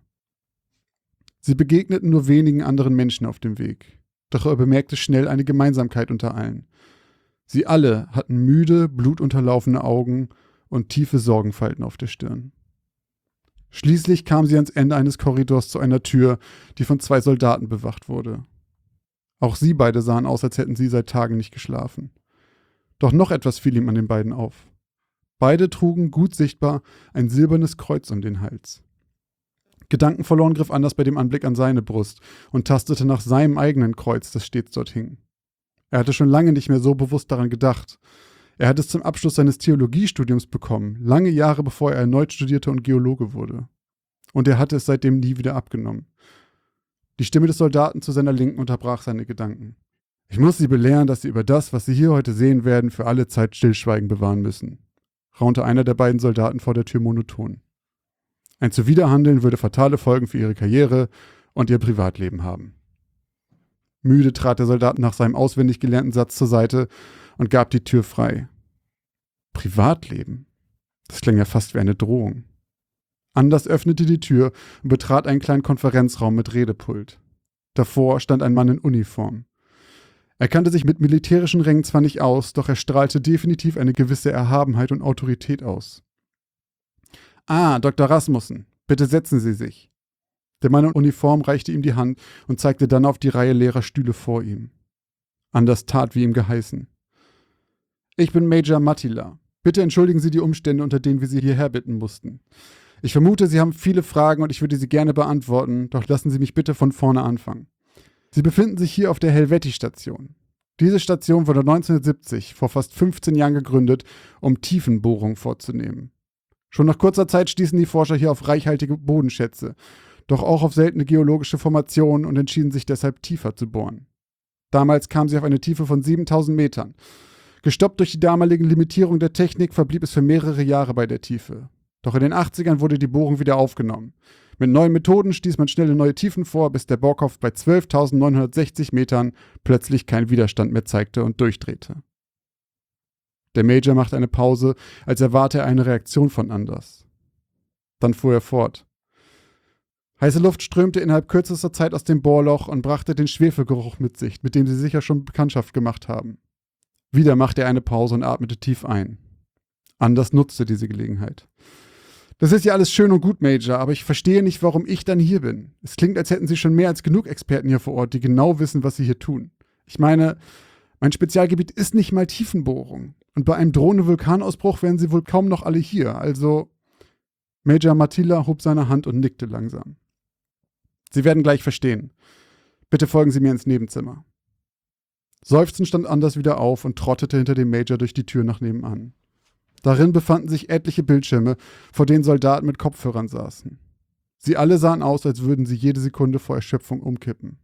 Sie begegneten nur wenigen anderen Menschen auf dem Weg, doch er bemerkte schnell eine Gemeinsamkeit unter allen. Sie alle hatten müde, blutunterlaufene Augen und tiefe Sorgenfalten auf der Stirn. Schließlich kam sie ans Ende eines Korridors zu einer Tür, die von zwei Soldaten bewacht wurde. Auch sie beide sahen aus, als hätten sie seit Tagen nicht geschlafen. Doch noch etwas fiel ihm an den beiden auf. Beide trugen, gut sichtbar, ein silbernes Kreuz um den Hals. Gedankenverloren griff Anders bei dem Anblick an seine Brust und tastete nach seinem eigenen Kreuz, das stets dort hing. Er hatte schon lange nicht mehr so bewusst daran gedacht. Er hatte es zum Abschluss seines Theologiestudiums bekommen, lange Jahre bevor er erneut studierte und Geologe wurde. Und er hatte es seitdem nie wieder abgenommen. Die Stimme des Soldaten zu seiner Linken unterbrach seine Gedanken. »Ich muss Sie belehren, dass Sie über das, was Sie hier heute sehen werden, für alle Zeit Stillschweigen bewahren müssen«, raunte einer der beiden Soldaten vor der Tür monoton. Ein Zuwiderhandeln würde fatale Folgen für Ihre Karriere und Ihr Privatleben haben. Müde trat der Soldat nach seinem auswendig gelernten Satz zur Seite und gab die Tür frei. Privatleben? Das klang ja fast wie eine Drohung. Anders öffnete die Tür und betrat einen kleinen Konferenzraum mit Redepult. Davor stand ein Mann in Uniform. Er kannte sich mit militärischen Rängen zwar nicht aus, doch er strahlte definitiv eine gewisse Erhabenheit und Autorität aus. »Ah, Doktor Rasmussen, bitte setzen Sie sich.« Der Mann in Uniform reichte ihm die Hand und zeigte dann auf die Reihe leerer Stühle vor ihm. Anders tat, wie ihm geheißen. »Ich bin Major Mattila. Bitte entschuldigen Sie die Umstände, unter denen wir Sie hierher bitten mussten. Ich vermute, Sie haben viele Fragen und ich würde sie gerne beantworten, doch lassen Sie mich bitte von vorne anfangen. Sie befinden sich hier auf der Helvetii-Station. Diese Station wurde neunzehnhundertsiebzig, vor fast fünfzehn Jahren gegründet, um Tiefenbohrungen vorzunehmen. Schon nach kurzer Zeit stießen die Forscher hier auf reichhaltige Bodenschätze, doch auch auf seltene geologische Formationen und entschieden sich deshalb tiefer zu bohren. Damals kamen sie auf eine Tiefe von siebentausend Metern. Gestoppt durch die damaligen Limitierungen der Technik verblieb es für mehrere Jahre bei der Tiefe. Doch in den achtzigern wurde die Bohrung wieder aufgenommen. Mit neuen Methoden stieß man schnell in neue Tiefen vor, bis der Bohrkopf bei zwölftausendneunhundertsechzig Metern plötzlich keinen Widerstand mehr zeigte und durchdrehte. Der Major machte eine Pause, als erwarte er eine Reaktion von Anders. Dann fuhr er fort. Heiße Luft strömte innerhalb kürzester Zeit aus dem Bohrloch und brachte den Schwefelgeruch mit sich, mit dem sie sicher schon Bekanntschaft gemacht haben. Wieder machte er eine Pause und atmete tief ein. Anders nutzte diese Gelegenheit. Das ist ja alles schön und gut, Major, aber ich verstehe nicht, warum ich dann hier bin. Es klingt, als hätten Sie schon mehr als genug Experten hier vor Ort, die genau wissen, was Sie hier tun. Ich meine, mein Spezialgebiet ist nicht mal Tiefenbohrung. Und bei einem drohenden Vulkanausbruch wären Sie wohl kaum noch alle hier, also... Major Mattila hob seine Hand und nickte langsam. Sie werden gleich verstehen. Bitte folgen Sie mir ins Nebenzimmer. Seufzend stand Anders wieder auf und trottete hinter dem Major durch die Tür nach nebenan. Darin befanden sich etliche Bildschirme, vor denen Soldaten mit Kopfhörern saßen. Sie alle sahen aus, als würden sie jede Sekunde vor Erschöpfung umkippen.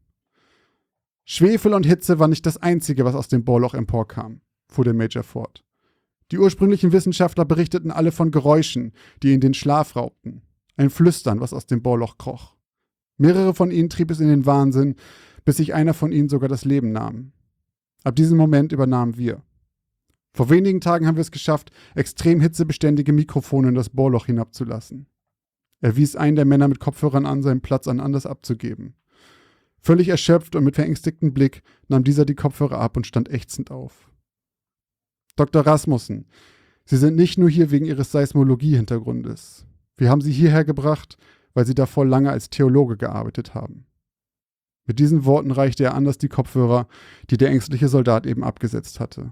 Schwefel und Hitze war nicht das Einzige, was aus dem Bohrloch emporkam, fuhr der Major fort. Die ursprünglichen Wissenschaftler berichteten alle von Geräuschen, die ihnen den Schlaf raubten. Ein Flüstern, was aus dem Bohrloch kroch. Mehrere von ihnen trieb es in den Wahnsinn, bis sich einer von ihnen sogar das Leben nahm. Ab diesem Moment übernahmen wir. Vor wenigen Tagen haben wir es geschafft, extrem hitzebeständige Mikrofone in das Bohrloch hinabzulassen. Er wies einen der Männer mit Kopfhörern an, seinen Platz an Anders abzugeben. Völlig erschöpft und mit verängstigtem Blick nahm dieser die Kopfhörer ab und stand ächzend auf. Doktor Rasmussen, Sie sind nicht nur hier wegen Ihres Seismologie-Hintergrundes. Wir haben Sie hierher gebracht, weil Sie davor lange als Theologe gearbeitet haben. Mit diesen Worten reichte er Anders die Kopfhörer, die der ängstliche Soldat eben abgesetzt hatte.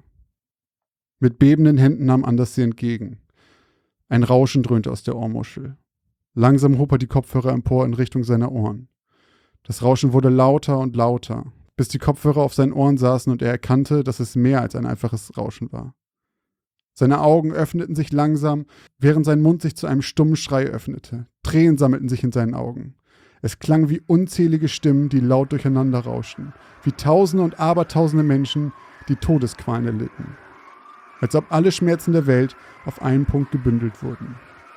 Mit bebenden Händen nahm Anders sie entgegen. Ein Rauschen dröhnte aus der Ohrmuschel. Langsam hob er die Kopfhörer empor in Richtung seiner Ohren. Das Rauschen wurde lauter und lauter, bis die Kopfhörer auf seinen Ohren saßen und er erkannte, dass es mehr als ein einfaches Rauschen war. Seine Augen öffneten sich langsam, während sein Mund sich zu einem stummen Schrei öffnete. Tränen sammelten sich in seinen Augen. Es klang wie unzählige Stimmen, die laut durcheinander rauschten, wie Tausende und Abertausende Menschen, die Todesqualen erlitten. Als ob alle Schmerzen der Welt auf einen Punkt gebündelt wurden.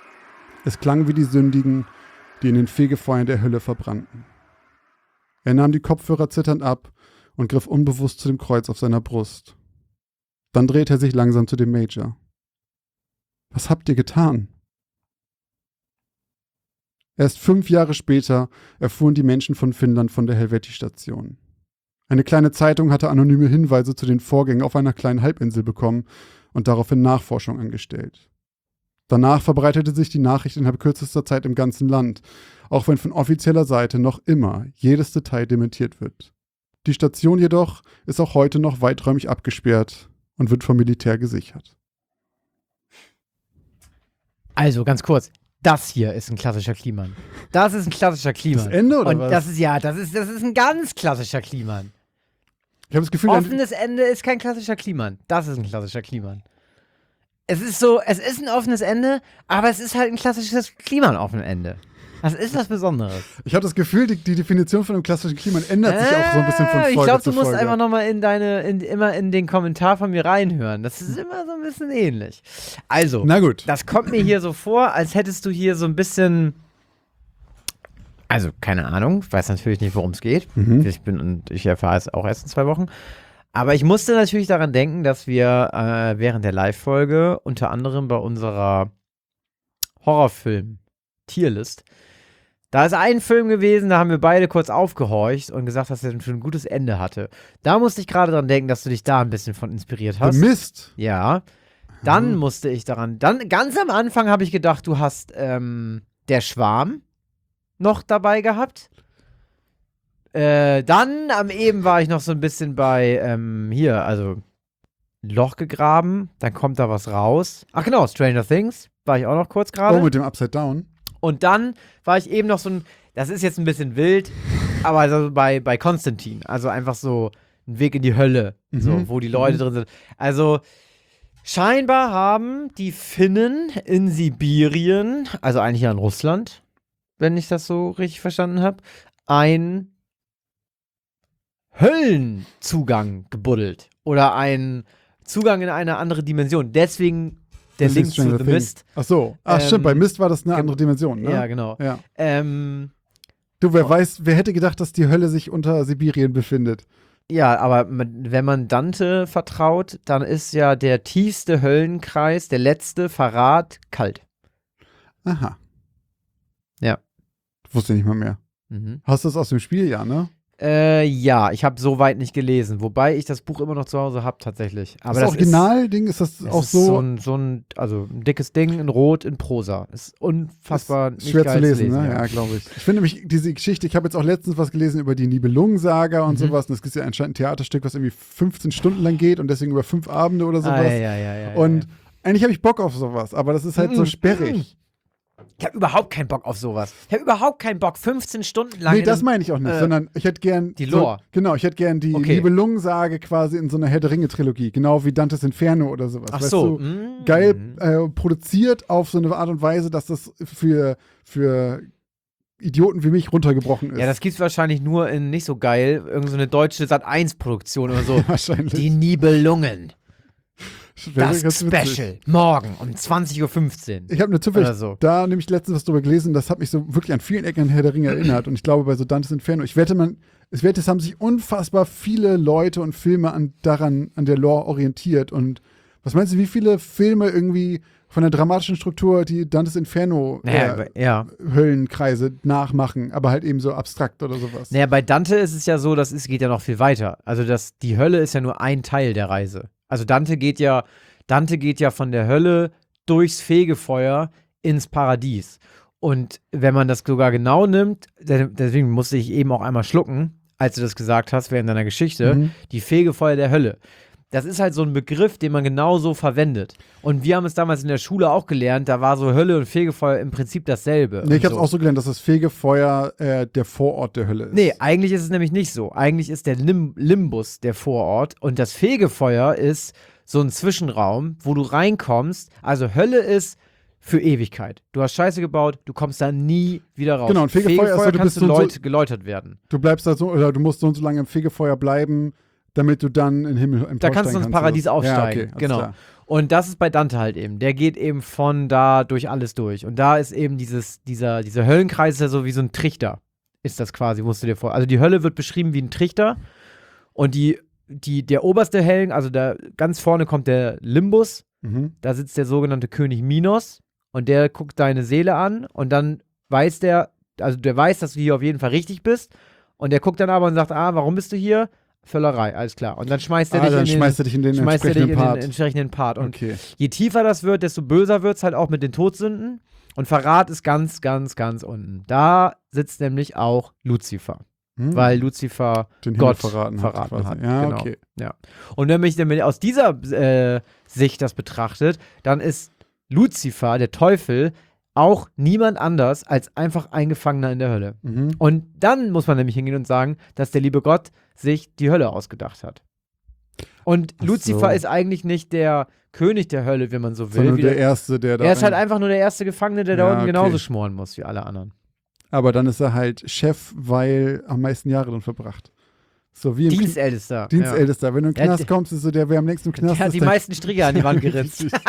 Es klang wie die Sündigen, die in den Fegefeuern der Hölle verbrannten. Er nahm die Kopfhörer zitternd ab und griff unbewusst zu dem Kreuz auf seiner Brust. Dann drehte er sich langsam zu dem Major. »Was habt ihr getan?« Erst fünf Jahre später erfuhren die Menschen von Finnland von der Helvetii-Station. Eine kleine Zeitung hatte anonyme Hinweise zu den Vorgängen auf einer kleinen Halbinsel bekommen und daraufhin Nachforschung angestellt. Danach verbreitete sich die Nachricht innerhalb kürzester Zeit im ganzen Land, auch wenn von offizieller Seite noch immer jedes Detail dementiert wird. Die Station jedoch ist auch heute noch weiträumig abgesperrt und wird vom Militär gesichert. Also, ganz kurz. Das hier ist ein klassischer Kliman. Das ist ein klassischer Kliman. Das Ende, oder Und was? das ist, ja, das ist, das ist ein ganz klassischer Kliman. Ich habe das Gefühl, Offenes Ende ist kein klassischer Kliman. Das ist ein klassischer Kliman. Es ist so, es ist ein offenes Ende, aber es ist halt ein klassisches Kliman-offenes Ende. Das ist was Besonderes. ich habe das Gefühl, die, die Definition von einem klassischen Kliman ändert sich auch so ein bisschen von Folge Ich glaube, zu du musst Folge. einfach nochmal in deine, in, immer in den Kommentar von mir reinhören. Das ist immer so ein bisschen ähnlich. Also, Na gut. das kommt mir hier so vor, als hättest du hier so ein bisschen, also keine Ahnung, ich weiß natürlich nicht, worum es geht. Mhm. Ich bin und ich erfahre es auch erst in zwei Wochen. Aber ich musste natürlich daran denken, dass wir äh, während der Live-Folge unter anderem bei unserer Horrorfilm-Tierlist, da ist ein Film gewesen, da haben wir beide kurz aufgehorcht und gesagt, dass er schon ein gutes Ende hatte. Da musste ich gerade dran denken, dass du dich da ein bisschen von inspiriert hast. Mist. Ja. Dann musste ich daran, dann ganz am Anfang habe ich gedacht, du hast ähm, Der Schwarm noch dabei gehabt. Äh, dann am eben war ich noch so ein bisschen bei, ähm, hier, also Loch gegraben, dann kommt da was raus. Ach genau, Stranger Things, war ich auch noch kurz gerade. Oh, mit dem Upside Down. Und dann war ich eben noch so ein, das ist jetzt ein bisschen wild, aber also bei, bei Konstantin, also einfach so ein Weg in die Hölle, Mhm. so, wo die Leute Mhm. drin sind. Also scheinbar haben die Finnen in Sibirien, also eigentlich ja in Russland, wenn ich das so richtig verstanden habe, ein Höllenzugang gebuddelt oder ein Zugang in eine andere Dimension. Deswegen der Das Link ist zu Stranger The Things. Mist. Ach so. Ach Ähm, stimmt, bei Mist war das eine ge- andere Dimension, ne? Ja, genau. Ja. Ähm, Du, wer weiß, wer hätte gedacht, dass die Hölle sich unter Sibirien befindet? ja, aber man- wenn man Dante vertraut, dann ist ja der tiefste Höllenkreis, der letzte Verrat, kalt. Aha. Ja. Wusste ich nicht mal mehr. Mhm. Hast du das aus dem Spiel, ja, ne? Äh, ja, ich habe so weit nicht gelesen, wobei ich das Buch immer noch zu Hause habe tatsächlich. Aber das das Originalding, ist das ist, das auch ist so, so, ein, so ein, also ein dickes Ding in Rot in Prosa. Ist unfassbar ist nicht schwer geil zu lesen, ne? ja. Ja, glaube ich. Ich finde nämlich diese Geschichte, ich habe jetzt auch letztens was gelesen über die Nibelungen-Saga und Mhm. sowas. Und es ist ja anscheinend ein Theaterstück, was irgendwie fünfzehn Stunden lang geht und deswegen über fünf Abende oder sowas. Ah, ja, ja, ja, ja, Und ja. eigentlich habe ich Bock auf sowas, aber das ist halt so Mhm. sperrig. Ich habe überhaupt keinen Bock auf sowas. Ich habe überhaupt keinen Bock, fünfzehn Stunden lang Nee, in das einem- meine ich auch nicht, äh, sondern ich hätte gern die so, Lore. genau, ich hätte gern die Okay. Nibelungensage quasi in so einer Herr der Ringe-Trilogie, genau wie Dantes Inferno oder sowas. Ach weißt so. du? mm. Geil äh, produziert auf so eine Art und Weise, dass das für, für Idioten wie mich runtergebrochen ist. Ja, das gibt's wahrscheinlich nur in nicht so geil, irgend so eine deutsche Sat eins Produktion oder so. wahrscheinlich. Die Nibelungen. Wäre Das ganz witzig. Special. Morgen um zwanzig Uhr fünfzehn. Ich habe eine zufällig Oder so. da nämlich letztens was drüber gelesen, das hat mich so wirklich an vielen Ecken an Herr der Ringe erinnert. Und ich glaube, bei so Dantes Inferno, ich wette, man, ich wette, es haben sich unfassbar viele Leute und Filme an, daran, an der Lore orientiert. Und was meinst du, wie viele Filme irgendwie von der dramatischen Struktur die Dantes Inferno Naja, äh, ja. Höllenkreise nachmachen, aber halt eben so abstrakt oder sowas. Naja, bei Dante ist es ja so, das ist, geht ja noch viel weiter. Also das, die Hölle ist ja nur ein Teil der Reise. Also Dante geht ja, Dante geht ja von der Hölle durchs Fegefeuer ins Paradies. Und wenn man das sogar genau nimmt, de- deswegen musste ich eben auch einmal schlucken, als du das gesagt hast während deiner Geschichte, Mhm. die Fegefeuer der Hölle. Das ist halt so ein Begriff, den man genauso verwendet. Und wir haben es damals in der Schule auch gelernt, da war so Hölle und Fegefeuer im Prinzip dasselbe. Nee, ich Und habe es auch so gelernt, dass das Fegefeuer äh, der Vorort der Hölle ist. Nee, eigentlich ist es nämlich nicht so. Eigentlich ist der Lim Limbus der Vorort und das Fegefeuer ist so ein Zwischenraum, wo du reinkommst. Also Hölle ist für Ewigkeit. Du hast Scheiße gebaut, du kommst da nie wieder raus. Genau, und Fegefeuer ist so, du kannst bist du so- Leut, geläutert werden. Du bleibst da so, oder du musst so und so lange im Fegefeuer bleiben, damit du dann in den Himmel Da kannst du ins Paradies aufsteigen. Ja, okay, alles genau. klar. Und das ist bei Dante halt eben. Der geht eben von da durch alles durch. Und da ist eben dieses, dieser, dieser Höllenkreis ist ja so wie so ein Trichter. Ist das quasi, musst du dir vor. Also die Hölle wird beschrieben wie ein Trichter. Und die, die, der oberste Hellen, also da ganz vorne kommt der Limbus. Mhm. Da sitzt der sogenannte König Minos. Und der guckt deine Seele an. Und dann weiß der, also der weiß, dass du hier auf jeden Fall richtig bist. Und der guckt dann aber und sagt, ah, warum bist du hier? Völlerei, alles klar. Und dann schmeißt er Ah, dich dann in den, schmeißt er dich in den schmeißt er dich entsprechenden in den Part. entsprechenden Part. Und Okay. je tiefer das wird, desto böser wird es halt auch mit den Todsünden. Und Verrat ist ganz, ganz, ganz unten. Da sitzt nämlich auch Luzifer. Hm. Weil Luzifer den Himmel Gott verraten, verraten hat. hat. quasi. Ja, genau. okay. Ja. Und wenn man nämlich aus dieser äh, Sicht das betrachtet, dann ist Luzifer, der Teufel, auch niemand anders als einfach ein Gefangener in der Hölle. Mhm. Und dann muss man nämlich hingehen und sagen, dass der liebe Gott sich die Hölle ausgedacht hat. Und Ach Luzifer so. ist eigentlich nicht der König der Hölle, wenn man so will. Sondern wie der Erste, der da. er ist halt rein- einfach nur der erste Gefangene, der da Ja, unten okay. genauso schmoren muss wie alle anderen. Aber dann ist er halt Chef, weil am meisten Jahre drin verbracht. So wie im Kn- Dienstältester. Dienstältester. Wenn du in den Ja, Knast der- kommst, ist so der, wer am längsten im Ja. Knast Der hat ist. die der- meisten Stricke an die Wand geritzt. Richtig.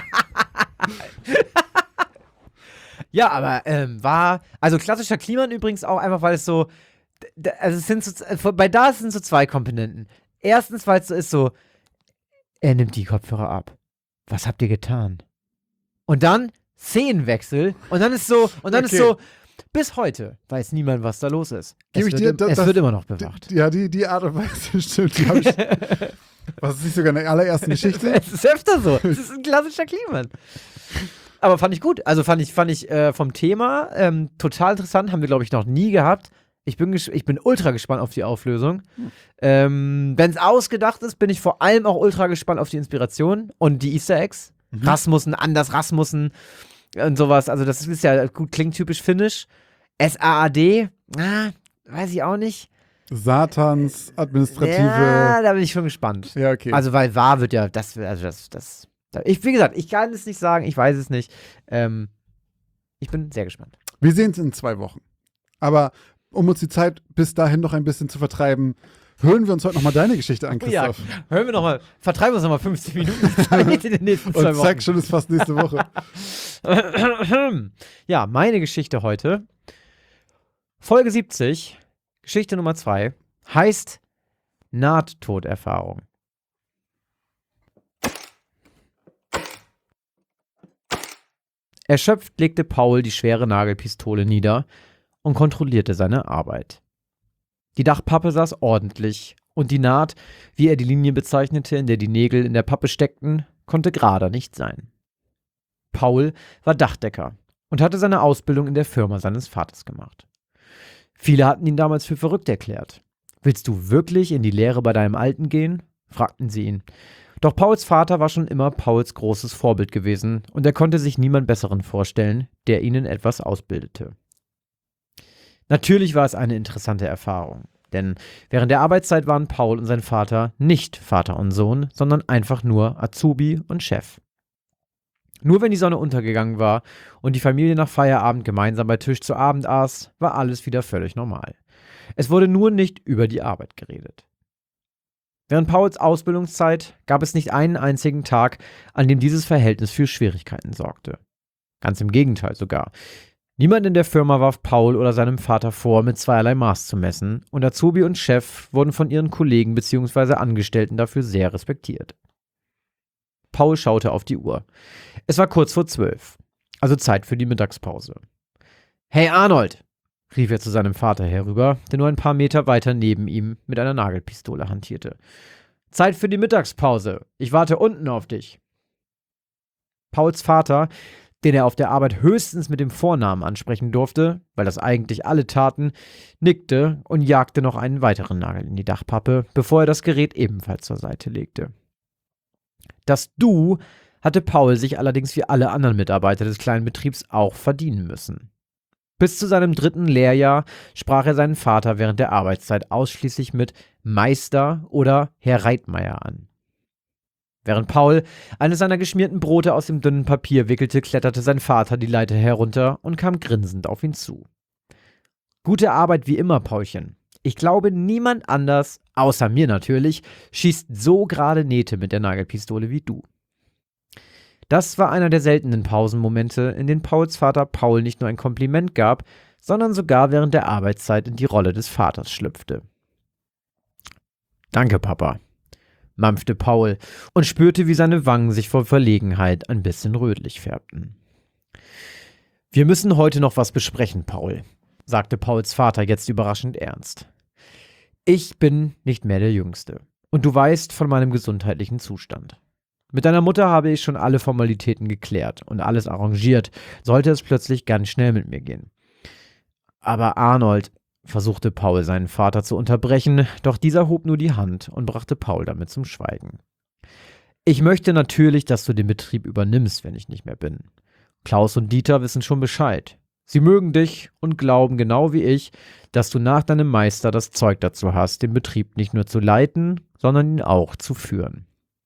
Ja, aber ähm, war, also klassischer Kliman übrigens auch einfach, weil es so, d- d- also es sind so, äh, bei da sind so zwei Komponenten. Erstens, weil es so ist, so, er nimmt die Kopfhörer ab. Was habt ihr getan? Und dann Szenenwechsel und dann ist so, und dann Okay. ist so, bis heute weiß niemand, was da los ist. Geb Es, ich wird, dir, im- das- es das- wird immer noch bewacht. Ja, die, die Art und Weise stimmt. Die hab ich, was ist nicht sogar in der allerersten Geschichte? Es ist öfter so. Es ist ein klassischer Kliman. Aber fand ich gut. Also fand ich, fand ich äh, vom Thema ähm, total interessant. Haben wir, glaube ich, noch nie gehabt. Ich bin, ges- ich bin ultra gespannt auf die Auflösung. Ähm, Wenn es ausgedacht ist, bin ich vor allem auch ultra gespannt auf die Inspiration und die Easter Eggs. Mhm. Rasmussen, Anders Rasmussen und sowas. Also das ist ja gut, klingt typisch finnisch. S A A D, ah, weiß ich auch nicht. Satans administrative. Ja, da bin ich schon gespannt. Ja, okay. Also, weil wahr wird ja, das, also das, das, ich, wie gesagt, ich kann es nicht sagen, ich weiß es nicht. Ähm, ich bin sehr gespannt. Wir sehen es in zwei Wochen. Aber um uns die Zeit bis dahin noch ein bisschen zu vertreiben, hören wir uns heute nochmal deine Geschichte an, Ja, Christoph. hören wir nochmal, vertreiben wir uns nochmal fünfzehn Minuten Zeit in den nächsten zwei Und Wochen. zack, schon ist fast nächste Woche. Ja, meine Geschichte heute, Folge siebzig, Geschichte Nummer zwei, heißt Nahtoderfahrung. Erschöpft legte Paul die schwere Nagelpistole nieder und kontrollierte seine Arbeit. Die Dachpappe saß ordentlich und die Naht, wie er die Linie bezeichnete, in der die Nägel in der Pappe steckten, konnte gerader nicht sein. Paul war Dachdecker und hatte seine Ausbildung in der Firma seines Vaters gemacht. Viele hatten ihn damals für verrückt erklärt. »Willst du wirklich in die Lehre bei deinem Alten gehen?« fragten sie ihn. Doch Pauls Vater war schon immer Pauls großes Vorbild gewesen und er konnte sich niemand Besseren vorstellen, der ihnen etwas ausbildete. Natürlich war es eine interessante Erfahrung, denn während der Arbeitszeit waren Paul und sein Vater nicht Vater und Sohn, sondern einfach nur Azubi und Chef. Nur wenn die Sonne untergegangen war und die Familie nach Feierabend gemeinsam bei Tisch zu Abend aß, war alles wieder völlig normal. Es wurde nur nicht über die Arbeit geredet. Während Pauls Ausbildungszeit gab es nicht einen einzigen Tag, an dem dieses Verhältnis für Schwierigkeiten sorgte. Ganz im Gegenteil sogar. Niemand in der Firma warf Paul oder seinem Vater vor, mit zweierlei Maß zu messen, und Azubi und Chef wurden von ihren Kollegen bzw. Angestellten dafür sehr respektiert. Paul schaute auf die Uhr. Es war kurz vor zwölf, also Zeit für die Mittagspause. »Hey Arnold«, rief er zu seinem Vater herüber, der nur ein paar Meter weiter neben ihm mit einer Nagelpistole hantierte. »Zeit für die Mittagspause. Ich warte unten auf dich.« Pauls Vater, den er auf der Arbeit höchstens mit dem Vornamen ansprechen durfte, weil das eigentlich alle taten, nickte und jagte noch einen weiteren Nagel in die Dachpappe, bevor er das Gerät ebenfalls zur Seite legte. Das Du hatte Paul sich allerdings wie alle anderen Mitarbeiter des kleinen Betriebs auch verdienen müssen. Bis zu seinem dritten Lehrjahr sprach er seinen Vater während der Arbeitszeit ausschließlich mit Meister oder Herr Reitmeier an. Während Paul eines seiner geschmierten Brote aus dem dünnen Papier wickelte, kletterte sein Vater die Leiter herunter und kam grinsend auf ihn zu. »Gute Arbeit wie immer, Paulchen. Ich glaube, niemand anders, außer mir natürlich, schießt so gerade Nähte mit der Nagelpistole wie du.« Das war einer der seltenen Pausenmomente, in denen Pauls Vater Paul nicht nur ein Kompliment gab, sondern sogar während der Arbeitszeit in die Rolle des Vaters schlüpfte. »Danke, Papa«, mampfte Paul und spürte, wie seine Wangen sich vor Verlegenheit ein bisschen rötlich färbten. »Wir müssen heute noch was besprechen, Paul«, sagte Pauls Vater jetzt überraschend ernst. »Ich bin nicht mehr der Jüngste und du weißt von meinem gesundheitlichen Zustand. Mit deiner Mutter habe ich schon alle Formalitäten geklärt und alles arrangiert, sollte es plötzlich ganz schnell mit mir gehen. Aber Arnold«, versuchte Paul seinen Vater zu unterbrechen, doch dieser hob nur die Hand und brachte Paul damit zum Schweigen. »Ich möchte natürlich, dass du den Betrieb übernimmst, wenn ich nicht mehr bin. Klaus und Dieter wissen schon Bescheid. Sie mögen dich und glauben genau wie ich, dass du nach deinem Meister das Zeug dazu hast, den Betrieb nicht nur zu leiten, sondern ihn auch zu führen.«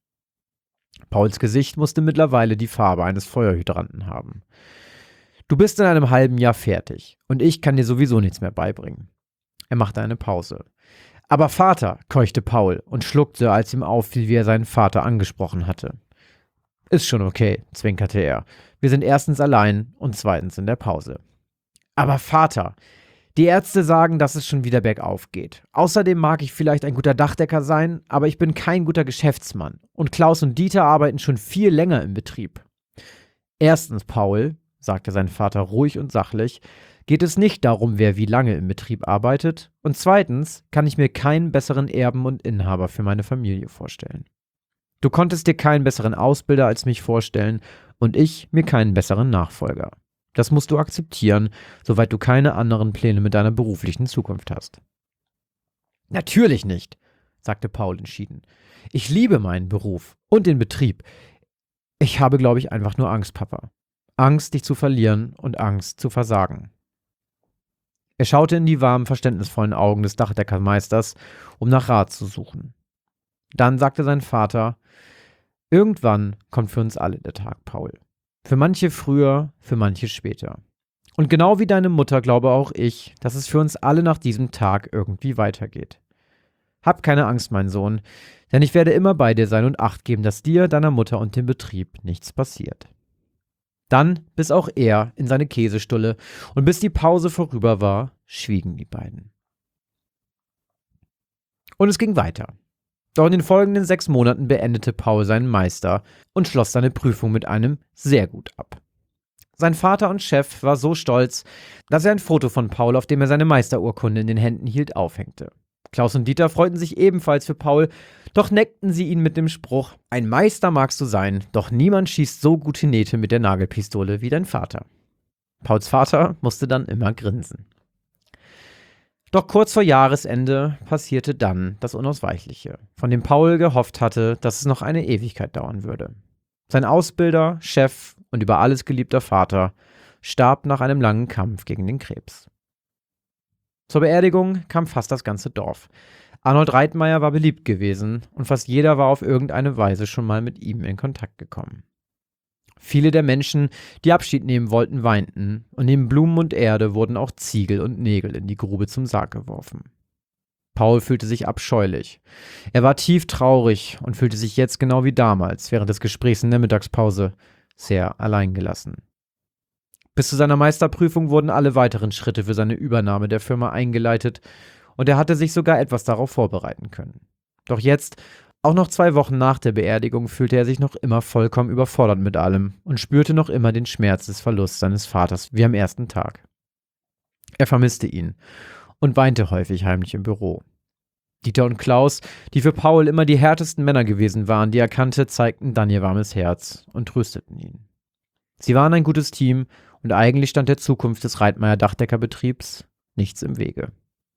Pauls Gesicht musste mittlerweile die Farbe eines Feuerhydranten haben. »Du bist in einem halben Jahr fertig und ich kann dir sowieso nichts mehr beibringen.« Er machte eine Pause. »Aber Vater«, keuchte Paul und schluckte, als ihm auffiel, wie er seinen Vater angesprochen hatte. »Ist schon okay«, zwinkerte er. »Wir sind erstens allein und zweitens in der Pause.« »Aber Vater, Die Ärzte sagen, dass es schon wieder bergauf geht. Außerdem mag ich vielleicht ein guter Dachdecker sein, aber ich bin kein guter Geschäftsmann. Und Klaus und Dieter arbeiten schon viel länger im Betrieb. Erstens, Paul, sagte sein Vater ruhig und sachlich, geht es nicht darum, wer wie lange im Betrieb arbeitet. Und zweitens kann ich mir keinen besseren Erben und Inhaber für meine Familie vorstellen. Du konntest dir keinen besseren Ausbilder als mich vorstellen und ich mir keinen besseren Nachfolger. Das musst du akzeptieren, soweit du keine anderen Pläne mit deiner beruflichen Zukunft hast. Natürlich nicht, sagte Paul entschieden. Ich liebe meinen Beruf und den Betrieb. Ich habe, glaube ich, einfach nur Angst, Papa. Angst, dich zu verlieren und Angst zu versagen. Er schaute in die warmen, verständnisvollen Augen des Dachdeckermeisters, um nach Rat zu suchen. Dann sagte sein Vater, irgendwann kommt für uns alle der Tag, Paul. Für manche früher, für manche später. Und genau wie deine Mutter glaube auch ich, dass es für uns alle nach diesem Tag irgendwie weitergeht. Hab keine Angst, mein Sohn, denn ich werde immer bei dir sein und Acht geben, dass dir, deiner Mutter und dem Betrieb nichts passiert. Dann biss auch er in seine Käsestulle und bis die Pause vorüber war, schwiegen die beiden. Und es ging weiter. Doch in den folgenden sechs Monaten beendete Paul seinen Meister und schloss seine Prüfung mit einem sehr gut ab. Sein Vater und Chef war so stolz, dass er ein Foto von Paul, auf dem er seine Meisterurkunde in den Händen hielt, aufhängte. Klaus und Dieter freuten sich ebenfalls für Paul, doch neckten sie ihn mit dem Spruch, ein Meister magst du sein, doch niemand schießt so gute Nähte mit der Nagelpistole wie dein Vater. Pauls Vater musste dann immer grinsen. Doch kurz vor Jahresende passierte dann das Unausweichliche, von dem Paul gehofft hatte, dass es noch eine Ewigkeit dauern würde. Sein Ausbilder, Chef und über alles geliebter Vater starb nach einem langen Kampf gegen den Krebs. Zur Beerdigung kam fast das ganze Dorf. Arnold Reitmeier war beliebt gewesen und fast jeder war auf irgendeine Weise schon mal mit ihm in Kontakt gekommen. Viele der Menschen, die Abschied nehmen wollten, weinten und neben Blumen und Erde wurden auch Ziegel und Nägel in die Grube zum Sarg geworfen. Paul fühlte sich abscheulich. Er war tief traurig und fühlte sich jetzt genau wie damals, während des Gesprächs in der Mittagspause, sehr alleingelassen. Bis zu seiner Meisterprüfung wurden alle weiteren Schritte für seine Übernahme der Firma eingeleitet und er hatte sich sogar etwas darauf vorbereiten können. Doch jetzt, auch noch zwei Wochen nach der Beerdigung, fühlte er sich noch immer vollkommen überfordert mit allem und spürte noch immer den Schmerz des Verlusts seines Vaters wie am ersten Tag. Er vermisste ihn und weinte häufig heimlich im Büro. Dieter und Klaus, die für Paul immer die härtesten Männer gewesen waren, die er kannte, zeigten dann ihr warmes Herz und trösteten ihn. Sie waren ein gutes Team und eigentlich stand der Zukunft des Reitmeier Dachdeckerbetriebs nichts im Wege.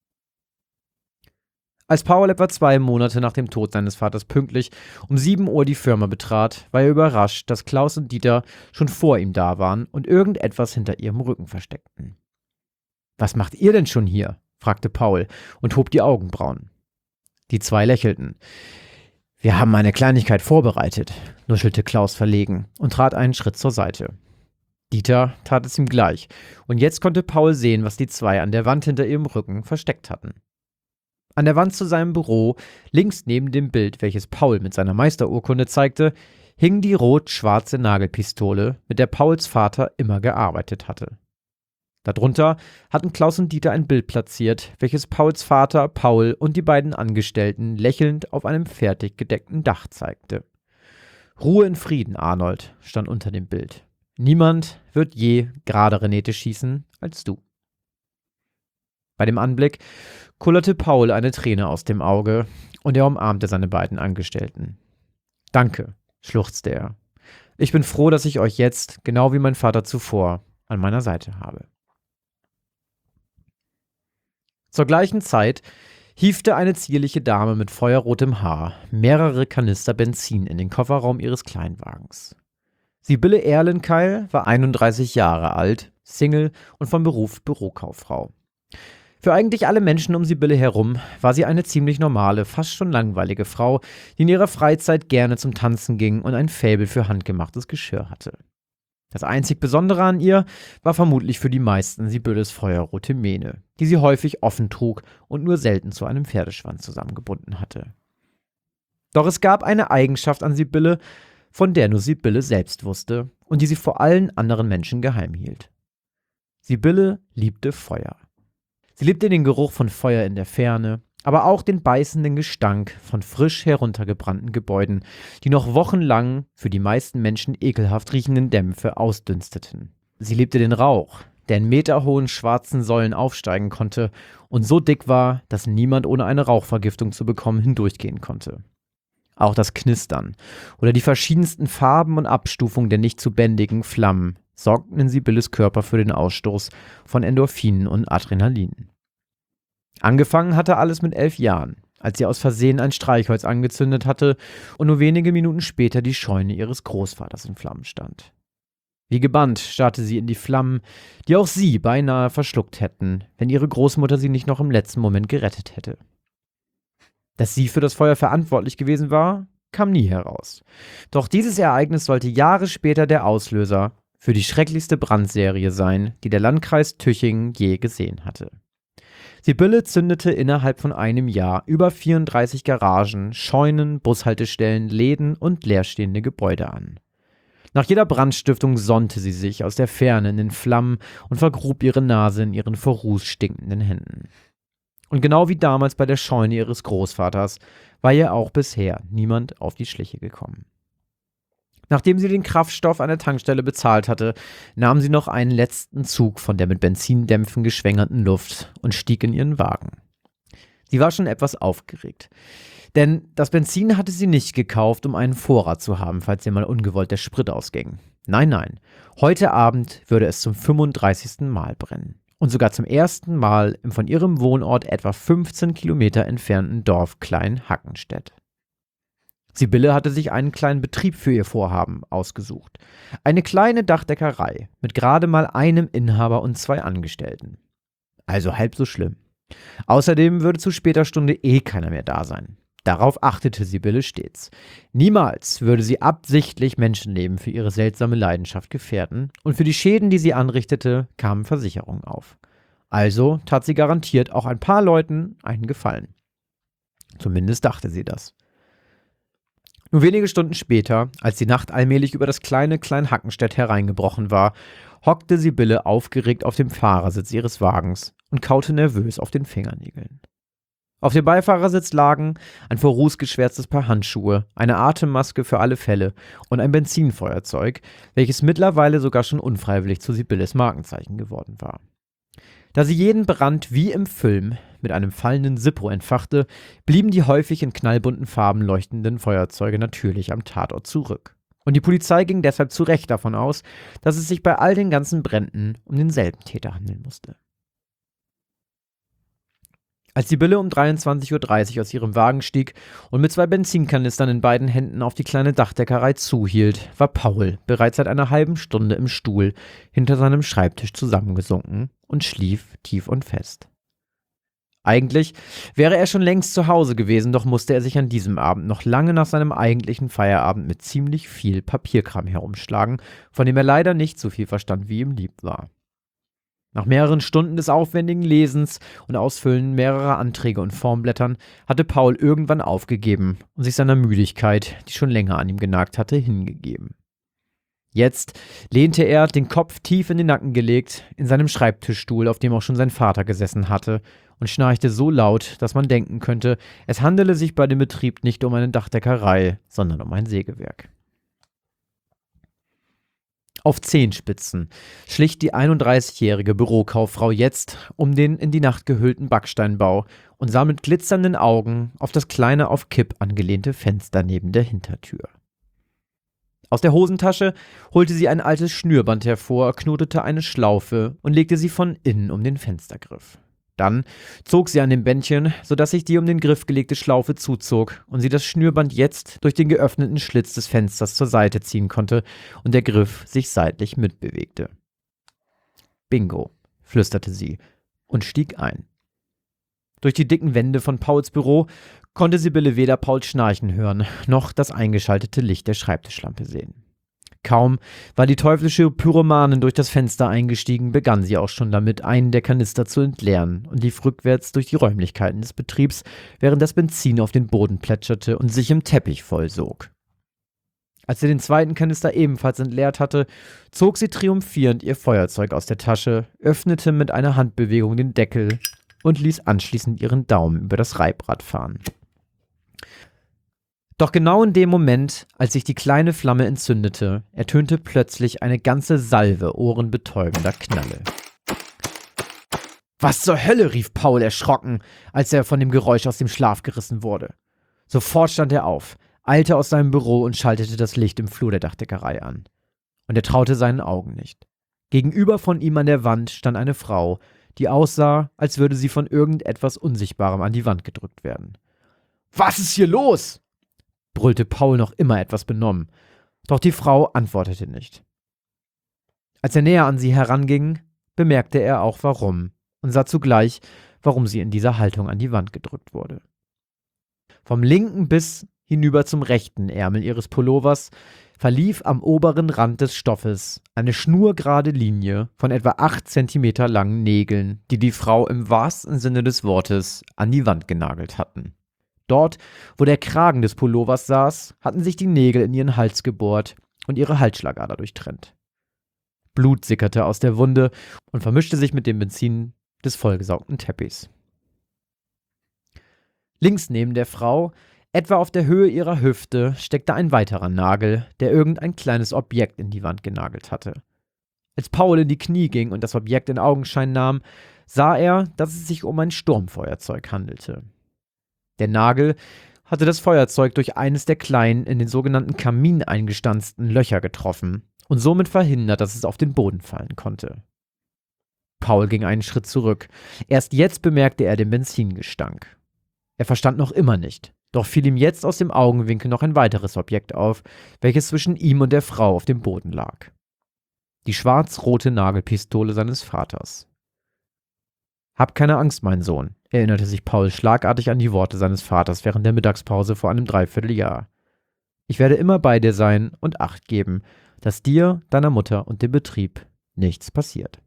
Als Paul etwa zwei Monate nach dem Tod seines Vaters pünktlich um sieben Uhr die Firma betrat, war er überrascht, dass Klaus und Dieter schon vor ihm da waren und irgendetwas hinter ihrem Rücken versteckten. »Was macht ihr denn schon hier?« fragte Paul und hob die Augenbrauen. Die zwei lächelten. »Wir haben eine Kleinigkeit vorbereitet«, nuschelte Klaus verlegen und trat einen Schritt zur Seite. Dieter tat es ihm gleich, und jetzt konnte Paul sehen, was die zwei an der Wand hinter ihrem Rücken versteckt hatten. An der Wand zu seinem Büro, links neben dem Bild, welches Paul mit seiner Meisterurkunde zeigte, hing die rot-schwarze Nagelpistole, mit der Pauls Vater immer gearbeitet hatte. Darunter hatten Klaus und Dieter ein Bild platziert, welches Pauls Vater, Paul und die beiden Angestellten lächelnd auf einem fertig gedeckten Dach zeigte. »Ruhe in Frieden, Arnold«, stand unter dem Bild. »Niemand wird je geradere Nähte schießen als du.« Bei dem Anblick kullerte Paul eine Träne aus dem Auge und er umarmte seine beiden Angestellten. »Danke«, schluchzte er. »Ich bin froh, dass ich euch jetzt, genau wie mein Vater zuvor, an meiner Seite habe.« Zur gleichen Zeit hiefte eine zierliche Dame mit feuerrotem Haar mehrere Kanister Benzin in den Kofferraum ihres Kleinwagens. Sibylle Erlenkeil war einunddreißig Jahre alt, Single und von Beruf Bürokauffrau. Für eigentlich alle Menschen um Sibylle herum war sie eine ziemlich normale, fast schon langweilige Frau, die in ihrer Freizeit gerne zum Tanzen ging und ein Faible für handgemachtes Geschirr hatte. Das einzig Besondere an ihr war vermutlich für die meisten Sibylles feuerrote Mähne, die sie häufig offen trug und nur selten zu einem Pferdeschwanz zusammengebunden hatte. Doch es gab eine Eigenschaft an Sibylle, von der nur Sibylle selbst wusste und die sie vor allen anderen Menschen geheim hielt. Sibylle liebte Feuer. Sie liebte den Geruch von Feuer in der Ferne, aber auch den beißenden Gestank von frisch heruntergebrannten Gebäuden, die noch wochenlang für die meisten Menschen ekelhaft riechenden Dämpfe ausdünsteten. Sie liebte den Rauch, der in meterhohen schwarzen Säulen aufsteigen konnte und so dick war, dass niemand ohne eine Rauchvergiftung zu bekommen hindurchgehen konnte. Auch das Knistern oder die verschiedensten Farben und Abstufungen der nicht zu bändigen Flammen sorgten in Sibylles Körper für den Ausstoß von Endorphinen und Adrenalin. Angefangen hatte alles mit elf Jahren, als sie aus Versehen ein Streichholz angezündet hatte und nur wenige Minuten später die Scheune ihres Großvaters in Flammen stand. Wie gebannt starrte sie in die Flammen, die auch sie beinahe verschluckt hätten, wenn ihre Großmutter sie nicht noch im letzten Moment gerettet hätte. Dass sie für das Feuer verantwortlich gewesen war, kam nie heraus. Doch dieses Ereignis sollte Jahre später der Auslöser für die schrecklichste Brandserie sein, die der Landkreis Tüchingen je gesehen hatte. Sibylle zündete innerhalb von einem Jahr über vierunddreißig Garagen, Scheunen, Bushaltestellen, Läden und leerstehende Gebäude an. Nach jeder Brandstiftung sonnte sie sich aus der Ferne in den Flammen und vergrub ihre Nase in ihren vor Ruß stinkenden Händen. Und genau wie damals bei der Scheune ihres Großvaters war ihr auch bisher niemand auf die Schliche gekommen. Nachdem sie den Kraftstoff an der Tankstelle bezahlt hatte, nahm sie noch einen letzten Zug von der mit Benzindämpfen geschwängerten Luft und stieg in ihren Wagen. Sie war schon etwas aufgeregt, denn das Benzin hatte sie nicht gekauft, um einen Vorrat zu haben, falls ihr mal ungewollt der Sprit ausging. Nein, nein, heute Abend würde es zum fünfunddreißigsten Mal brennen. Und sogar zum ersten Mal im von ihrem Wohnort etwa fünfzehn Kilometer entfernten Dorf Klein-Hackenstedt. Sibylle hatte sich einen kleinen Betrieb für ihr Vorhaben ausgesucht. Eine kleine Dachdeckerei mit gerade mal einem Inhaber und zwei Angestellten. Also halb so schlimm. Außerdem würde zu später Stunde eh keiner mehr da sein. Darauf achtete Sibylle stets. Niemals würde sie absichtlich Menschenleben für ihre seltsame Leidenschaft gefährden und für die Schäden, die sie anrichtete, kamen Versicherungen auf. Also tat sie garantiert auch ein paar Leuten einen Gefallen. Zumindest dachte sie das. Nur wenige Stunden später, als die Nacht allmählich über das kleine Klein-Hackenstedt hereingebrochen war, hockte Sibylle aufgeregt auf dem Fahrersitz ihres Wagens und kaute nervös auf den Fingernägeln. Auf dem Beifahrersitz lagen ein vor Ruß geschwärztes Paar Handschuhe, eine Atemmaske für alle Fälle und ein Benzinfeuerzeug, welches mittlerweile sogar schon unfreiwillig zu Sibylles Markenzeichen geworden war. Da sie jeden Brand wie im Film mit einem fallenden Sippo entfachte, blieben die häufig in knallbunten Farben leuchtenden Feuerzeuge natürlich am Tatort zurück. Und die Polizei ging deshalb zu Recht davon aus, dass es sich bei all den ganzen Bränden um denselben Täter handeln musste. Als Sibylle um dreiundzwanzig Uhr dreißig aus ihrem Wagen stieg und mit zwei Benzinkanistern in beiden Händen auf die kleine Dachdeckerei zuhielt, war Paul bereits seit einer halben Stunde im Stuhl hinter seinem Schreibtisch zusammengesunken und schlief tief und fest. Eigentlich wäre er schon längst zu Hause gewesen, doch musste er sich an diesem Abend noch lange nach seinem eigentlichen Feierabend mit ziemlich viel Papierkram herumschlagen, von dem er leider nicht so viel verstand, wie ihm lieb war. Nach mehreren Stunden des aufwendigen Lesens und Ausfüllen mehrerer Anträge und Formblättern hatte Paul irgendwann aufgegeben und sich seiner Müdigkeit, die schon länger an ihm genagt hatte, hingegeben. Jetzt lehnte er, den Kopf tief in den Nacken gelegt, in seinem Schreibtischstuhl, auf dem auch schon sein Vater gesessen hatte, und schnarchte so laut, dass man denken könnte, es handele sich bei dem Betrieb nicht um eine Dachdeckerei, sondern um ein Sägewerk. Auf Zehenspitzen schlich die einunddreißigjährige Bürokauffrau jetzt um den in die Nacht gehüllten Backsteinbau und sah mit glitzernden Augen auf das kleine auf Kipp angelehnte Fenster neben der Hintertür. Aus der Hosentasche holte sie ein altes Schnürband hervor, knotete eine Schlaufe und legte sie von innen um den Fenstergriff. Dann zog sie an dem Bändchen, sodass sich die um den Griff gelegte Schlaufe zuzog und sie das Schnürband jetzt durch den geöffneten Schlitz des Fensters zur Seite ziehen konnte und der Griff sich seitlich mitbewegte. »Bingo«, flüsterte sie und stieg ein. Durch die dicken Wände von Pauls Büro konnte Sibylle weder Paul schnarchen hören, noch das eingeschaltete Licht der Schreibtischlampe sehen. Kaum war die teuflische Pyromanin durch das Fenster eingestiegen, begann sie auch schon damit, einen der Kanister zu entleeren und lief rückwärts durch die Räumlichkeiten des Betriebs, während das Benzin auf den Boden plätscherte und sich im Teppich vollsog. Als sie den zweiten Kanister ebenfalls entleert hatte, zog sie triumphierend ihr Feuerzeug aus der Tasche, öffnete mit einer Handbewegung den Deckel und ließ anschließend ihren Daumen über das Reibrad fahren. Doch genau in dem Moment, als sich die kleine Flamme entzündete, ertönte plötzlich eine ganze Salve ohrenbetäubender Knalle. »Was zur Hölle«, rief Paul erschrocken, als er von dem Geräusch aus dem Schlaf gerissen wurde. Sofort stand er auf, eilte aus seinem Büro und schaltete das Licht im Flur der Dachdeckerei an. Und er traute seinen Augen nicht. Gegenüber von ihm an der Wand stand eine Frau, die aussah, als würde sie von irgendetwas Unsichtbarem an die Wand gedrückt werden. »Was ist hier los?« brüllte Paul noch immer etwas benommen, doch die Frau antwortete nicht. Als er näher an sie heranging, bemerkte er auch warum und sah zugleich, warum sie in dieser Haltung an die Wand gedrückt wurde. Vom linken bis hinüber zum rechten Ärmel ihres Pullovers verlief am oberen Rand des Stoffes eine schnurgerade Linie von etwa acht Zentimeter langen Nägeln, die die Frau im wahrsten Sinne des Wortes an die Wand genagelt hatten. Dort, wo der Kragen des Pullovers saß, hatten sich die Nägel in ihren Hals gebohrt und ihre Halsschlagader durchtrennt. Blut sickerte aus der Wunde und vermischte sich mit dem Benzin des vollgesaugten Teppichs. Links neben der Frau, etwa auf der Höhe ihrer Hüfte, steckte ein weiterer Nagel, der irgendein kleines Objekt in die Wand genagelt hatte. Als Paul in die Knie ging und das Objekt in Augenschein nahm, sah er, dass es sich um ein Sturmfeuerzeug handelte. Der Nagel hatte das Feuerzeug durch eines der kleinen, in den sogenannten Kamin eingestanzten Löcher getroffen und somit verhindert, dass es auf den Boden fallen konnte. Paul ging einen Schritt zurück. Erst jetzt bemerkte er den Benzingestank. Er verstand noch immer nicht, doch fiel ihm jetzt aus dem Augenwinkel noch ein weiteres Objekt auf, welches zwischen ihm und der Frau auf dem Boden lag. Die schwarz-rote Nagelpistole seines Vaters. »Hab keine Angst, mein Sohn«, erinnerte sich Paul schlagartig an die Worte seines Vaters während der Mittagspause vor einem Dreivierteljahr. »Ich werde immer bei dir sein und Acht geben, dass dir, deiner Mutter und dem Betrieb nichts passiert.«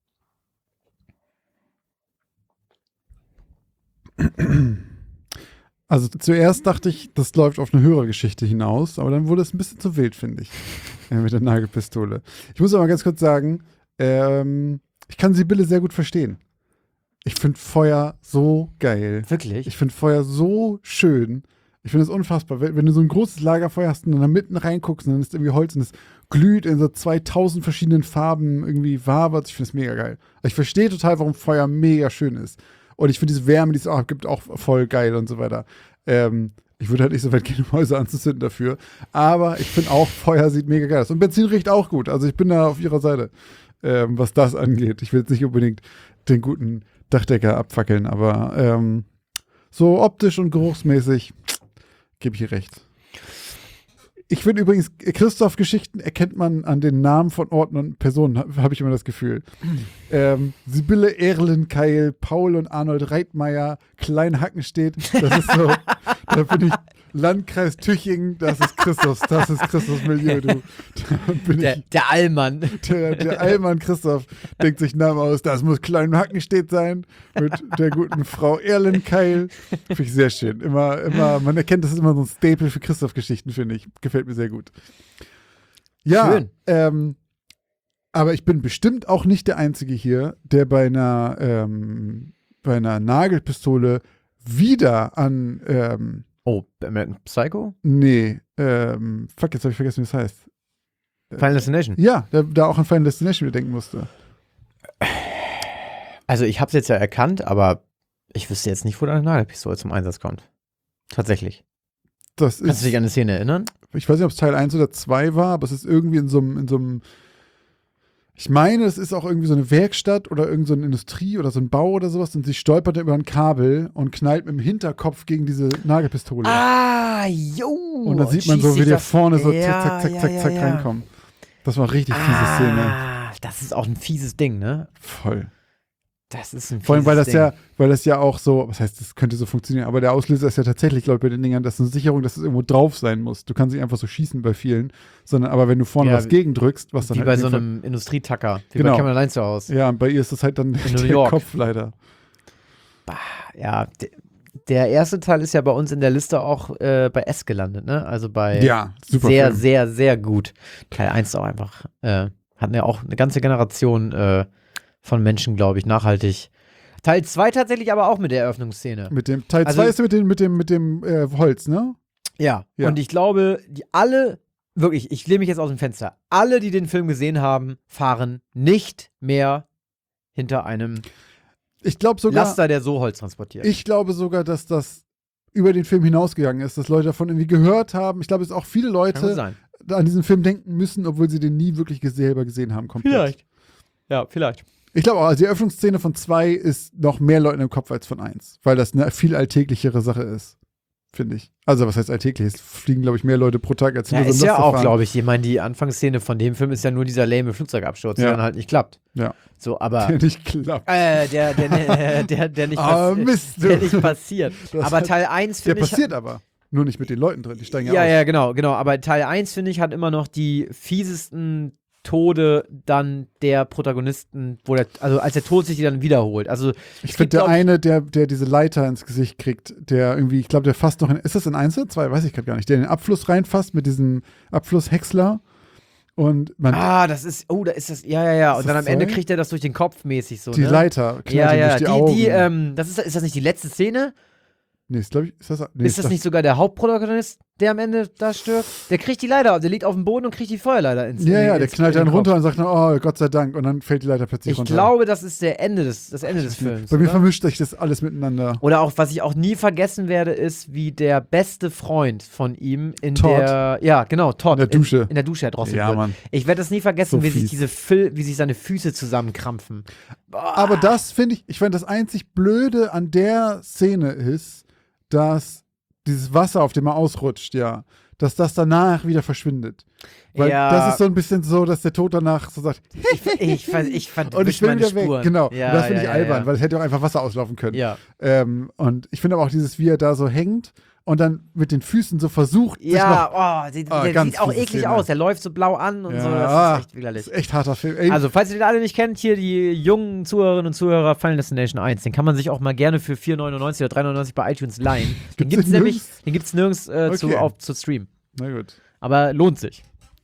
Also zuerst dachte ich, das läuft auf eine Hörergeschichte hinaus, aber dann wurde es ein bisschen zu wild, finde ich, äh, mit der Nagelpistole. Ich muss aber ganz kurz sagen, ähm, ich kann Sibylle sehr gut verstehen. Ich finde Feuer so geil. Wirklich? Ich finde Feuer so schön. Ich finde es unfassbar. Wenn, wenn du so ein großes Lagerfeuer hast und dann da mitten reinguckst und dann ist irgendwie Holz und es glüht in so zweitausend verschiedenen Farben, irgendwie wabert. Ich finde es mega geil. Ich verstehe total, warum Feuer mega schön ist. Und ich finde diese Wärme, die es auch gibt, auch voll geil und so weiter. Ähm, ich würde halt nicht so weit gehen, um Häuser anzuzünden dafür. Aber ich finde auch, Feuer sieht mega geil aus. Und Benzin riecht auch gut. Also ich bin da auf ihrer Seite, ähm, was das angeht. Ich will jetzt nicht unbedingt den guten Dachdecker abfackeln, aber ähm, so optisch und geruchsmäßig gebe ich ihr recht. Ich finde übrigens, Christoph-Geschichten erkennt man an den Namen von Orten und Personen, habe hab ich immer das Gefühl. ähm, Sibylle Erlenkeil, Paul und Arnold Reitmeier, Klein Hackenstedt, das ist so, da bin ich Landkreis Tüchingen, das ist Christophs, das ist Christophs Milieu, du. Da bin Der, ich, der Allmann. der, der Allmann Christoph denkt sich Namen aus, das muss Klein Hackenstedt sein, mit der guten Frau Erlenkeil. Finde ich sehr schön. Immer, immer, man erkennt, das ist immer so ein Staple für Christoph-Geschichten, finde ich. Gefällt mir sehr gut. Ja, Schön. Ähm, aber ich bin bestimmt auch nicht der Einzige hier, der bei einer, ähm, bei einer Nagelpistole wieder an, ähm, Oh, American Psycho? nee, ähm, fuck, jetzt habe ich vergessen, wie es heißt. Final Destination? Ja, da, da auch an Final Destination wieder denken musste. Also ich habe es jetzt ja erkannt, aber ich wüsste jetzt nicht, wo deine Nagelpistole zum Einsatz kommt. Tatsächlich. Das Kannst du ist, dich an eine Szene erinnern? ich weiß nicht, ob es Teil eins oder zwei war, aber es ist irgendwie in so einem, in so einem, ich meine, es ist auch irgendwie so eine Werkstatt oder irgend so eine Industrie oder so ein Bau oder sowas und sie stolpert über ein Kabel und knallt mit dem Hinterkopf gegen diese Nagelpistole. Ah, jo. und dann sieht man so, wie der vorne so zack, zack, zack, zack, zack reinkommt. Das war eine richtig fiese ah, Szene. Das ist auch ein fieses Ding, ne? Voll. Das ist ein fieses Vor allem, weil das Ding. ja, weil das ja auch so, was heißt, das könnte so funktionieren, aber der Auslöser ist ja tatsächlich, glaube ich, bei den Dingern, das ist eine Sicherung, dass es irgendwo drauf sein muss. Du kannst nicht einfach so schießen bei vielen, sondern aber wenn du vorne Ja, was gegendrückst, was dann Wie halt bei in so dem Fall- einem Industrietacker. Wie Genau. bei Cameron allein zu Hause. Ja, und bei ihr ist das halt dann In New der York. Kopf leider. Ja, d- der erste Teil ist ja bei uns in der Liste auch äh, bei S gelandet, ne? Also bei Ja, super sehr, Film. sehr, sehr gut. Teil eins auch einfach, äh, hatten ja auch eine ganze Generation äh, von Menschen, glaube ich, nachhaltig Teil zwei tatsächlich aber auch mit der Eröffnungsszene. Mit dem Teil Also- zwei ist mit dem, mit dem, mit dem äh, Holz, ne? Ja. Ja. Und ich glaube, die alle, wirklich, ich lehne mich jetzt aus dem Fenster, alle, die den Film gesehen haben, fahren nicht mehr hinter einem Ich glaube sogar, Laster, der so Holz transportiert. ich glaube sogar, dass das über den Film hinausgegangen ist, dass Leute davon irgendwie gehört haben. Ich glaube, es auch viele Kann gut Leute sein. an diesen Film denken müssen, obwohl sie den nie wirklich ges- selber gesehen haben. Komplett. Vielleicht. Ja, vielleicht. Ich glaube auch, also die Eröffnungsszene von zwei ist noch mehr Leuten im Kopf als von eins, weil das eine viel alltäglichere Sache ist, finde ich. Also was heißt alltäglich? Es fliegen, glaube ich, mehr Leute pro Tag, als Ja, nur so ist ein ja Laster auch, fahren. glaube ich. Ich meine, die Anfangsszene von dem Film ist ja nur dieser lame Flugzeugabsturz, Ja. der dann halt nicht klappt. Ja. So, aber. Der nicht klappt. Äh, der, der, der, der, der, nicht Ah, passi- Mist. der nicht passiert. Das Aber hat- Teil eins Der finde ich. passiert aber. Nur nicht mit den Leuten drin, die steigen ja, Ja, aus. ja, genau, genau. Aber Teil eins finde ich, hat immer noch die fiesesten Tode dann der Protagonisten, wo der, also als der Tod sich die dann wiederholt. Also, Ich es finde, gibt, der glaub ich- eine, der, der diese Leiter ins Gesicht kriegt, der irgendwie, ich glaube, der fasst noch in, ist das in eins oder zwei? Weiß ich gerade gar nicht. Der in den Abfluss reinfasst mit diesem Abflusshäcksler. Und man, Ah, das ist, oh, da ist das, ja, ja, ja. Ist Und dann das am Ende zwei? kriegt er das durch den Kopf mäßig so, die ne? Leiter knallt Ja, ihm ja, durch die, die, Augen. die, ähm, das ist, ist das nicht die letzte Szene? nee, ist, glaub ich, ist das, nee, Ist das nicht sogar der Hauptprotagonist, der am Ende da stirbt? Der kriegt die Leiter, der liegt auf dem Boden und kriegt die Feuerleiter ins Ja, ja, ins- der knallt in den dann runter Kopf. und sagt, oh, Gott sei Dank. Und dann fällt die Leiter plötzlich Ich runter. glaube, das ist der Ende des, das Ende des Films. Bei mir oder? vermischt sich das alles miteinander. Oder auch, was ich auch nie vergessen werde, ist, wie der beste Freund von ihm in Todd. der, ja, genau, Todd. In der Dusche. In, in der Dusche erdrosselt Ja, wird. Mann. Ich werde das nie vergessen, So wie sich fies. diese Fil wie sich seine Füße zusammenkrampfen. Aber das finde ich, ich finde, das einzig Blöde an der Szene ist, dass dieses Wasser, auf dem er ausrutscht, ja, dass das danach wieder verschwindet. Weil Ja. das ist so ein bisschen so, dass der Tod danach so sagt, Ich, ich, fand- ich fand und ich wisch bin meine wieder Spuren. weg. Genau. Ja, und das finde ja, ich ja, albern, ja. weil es hätte auch einfach Wasser auslaufen können. Ja, Ähm, und ich finde aber auch dieses, wie er da so hängt und dann mit den Füßen so versucht, sich noch ja oh, die, Ah, der ganz sieht auch fiese eklig Szene. aus. Der läuft so blau an und Ja, so. Das ah, ist echt widerlich. Das ist echt harter Film. Ey, Also, falls ihr den alle nicht kennt, hier die jungen Zuhörerinnen und Zuhörer Final Destination eins, den kann man sich auch mal gerne für vier neunundneunzig oder drei neunundneunzig bei iTunes leihen. Den Gibt's gibt's den nämlich, nirgends? den gibt's nirgends äh, zu, Okay. auf, zu streamen. na gut. Aber lohnt sich.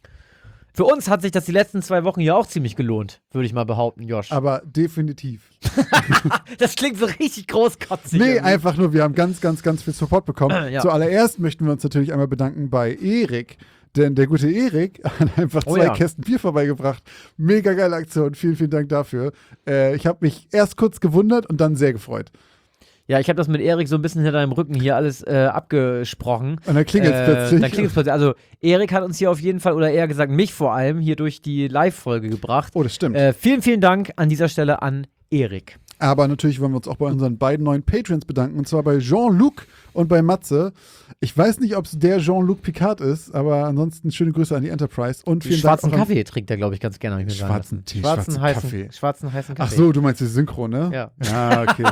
Für uns hat sich das die letzten zwei Wochen ja auch ziemlich gelohnt, würde ich mal behaupten, Josh. Aber definitiv. Das klingt so richtig großkotzig. Nee, irgendwie. einfach nur, wir haben ganz, ganz, ganz viel Support bekommen. Ja. Zuallererst möchten wir uns natürlich einmal bedanken bei Erik, denn der gute Erik hat einfach Oh zwei ja. Kästen Bier vorbeigebracht. Mega geile Aktion, vielen, vielen Dank dafür. Äh, ich habe mich erst kurz gewundert und dann sehr gefreut. Ja, ich habe das mit Erik so ein bisschen hinter deinem Rücken hier alles äh, abgesprochen. Und dann klingelt es Äh, plötzlich. Dann klingelt es plötzlich. Also, Erik hat uns hier auf jeden Fall, oder eher gesagt, mich vor allem, hier durch die Live-Folge gebracht. Oh, das stimmt. Äh, vielen, vielen Dank an dieser Stelle an Erik. Aber natürlich wollen wir uns auch bei unseren beiden neuen Patrons bedanken, und zwar bei Jean-Luc und bei Matze. Ich weiß nicht, ob es der Jean-Luc Picard ist, aber ansonsten schöne Grüße an die Enterprise. Und vielen Schwarzen Dank auch an Kaffee trinkt er, glaube ich, ganz gerne. hab Ich mir sagen Schwarzen lassen. Tee, schwarzen, schwarzen heißen, Kaffee. schwarzen heißen Ach Kaffee. so, du meinst die Synchro, ne? Ja. Ja, okay.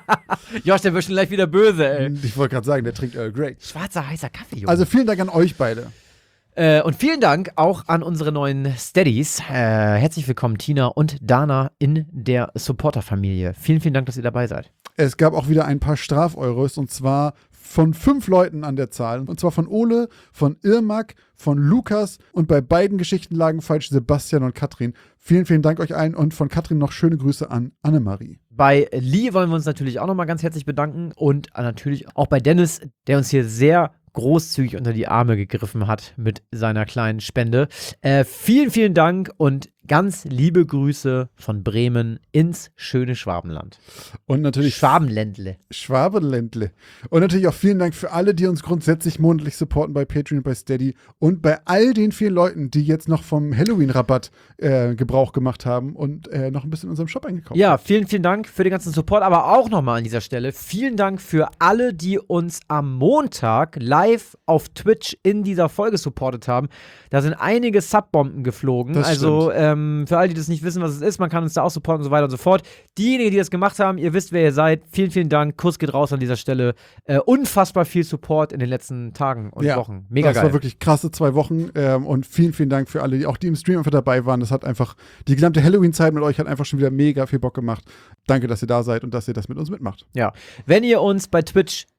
Josh, der wird schon gleich wieder böse, ey. Ich wollte gerade sagen, der trinkt Earl Grey. Schwarzer, heißer Kaffee, Junge. Also vielen Dank an euch beide. Äh, und vielen Dank auch an unsere neuen Steadies. Äh, herzlich willkommen, Tina und Dana in der Supporter-Familie. Vielen, vielen Dank, dass ihr dabei seid. Es gab auch wieder ein paar Strafeuros, und zwar von fünf Leuten an der Zahl. Und zwar von Ole, von Irmak, von Lukas und bei beiden Geschichten lagen falsch Sebastian und Katrin. Vielen, vielen Dank euch allen, und von Katrin noch schöne Grüße an Annemarie. Bei Lee wollen wir uns natürlich auch nochmal ganz herzlich bedanken und natürlich auch bei Dennis, der uns hier sehr großzügig unter die Arme gegriffen hat mit seiner kleinen Spende. Äh, vielen, vielen Dank und ganz liebe Grüße von Bremen ins schöne Schwabenland. Und natürlich Schwabenländle. Schwabenländle. Und natürlich auch vielen Dank für alle, die uns grundsätzlich monatlich supporten bei Patreon und bei Steady, und bei all den vielen Leuten, die jetzt noch vom Halloween-Rabatt äh, Gebrauch gemacht haben und äh, noch ein bisschen in unserem Shop eingekauft Ja, haben. vielen, vielen Dank für den ganzen Support, aber auch nochmal an dieser Stelle vielen Dank für alle, die uns am Montag live auf Twitch in dieser Folge supportet haben. Da sind einige Subbomben geflogen. Das also ähm, für alle, die das nicht wissen, was es ist, man kann uns da auch supporten und so weiter und so fort. Diejenigen, die das gemacht haben, ihr wisst, wer ihr seid. Vielen, vielen Dank. Kuss geht raus an dieser Stelle. Äh, unfassbar viel Support in den letzten Tagen und Ja, Wochen. Mega das geil. war wirklich krasse zwei Wochen, ähm, und vielen, vielen Dank für alle, die auch die im Stream einfach dabei waren. Das hat einfach, die gesamte Halloween-Zeit mit euch hat einfach schon wieder mega viel Bock gemacht. Danke, dass ihr da seid und dass ihr das mit uns mitmacht. Ja, wenn ihr uns bei Twitch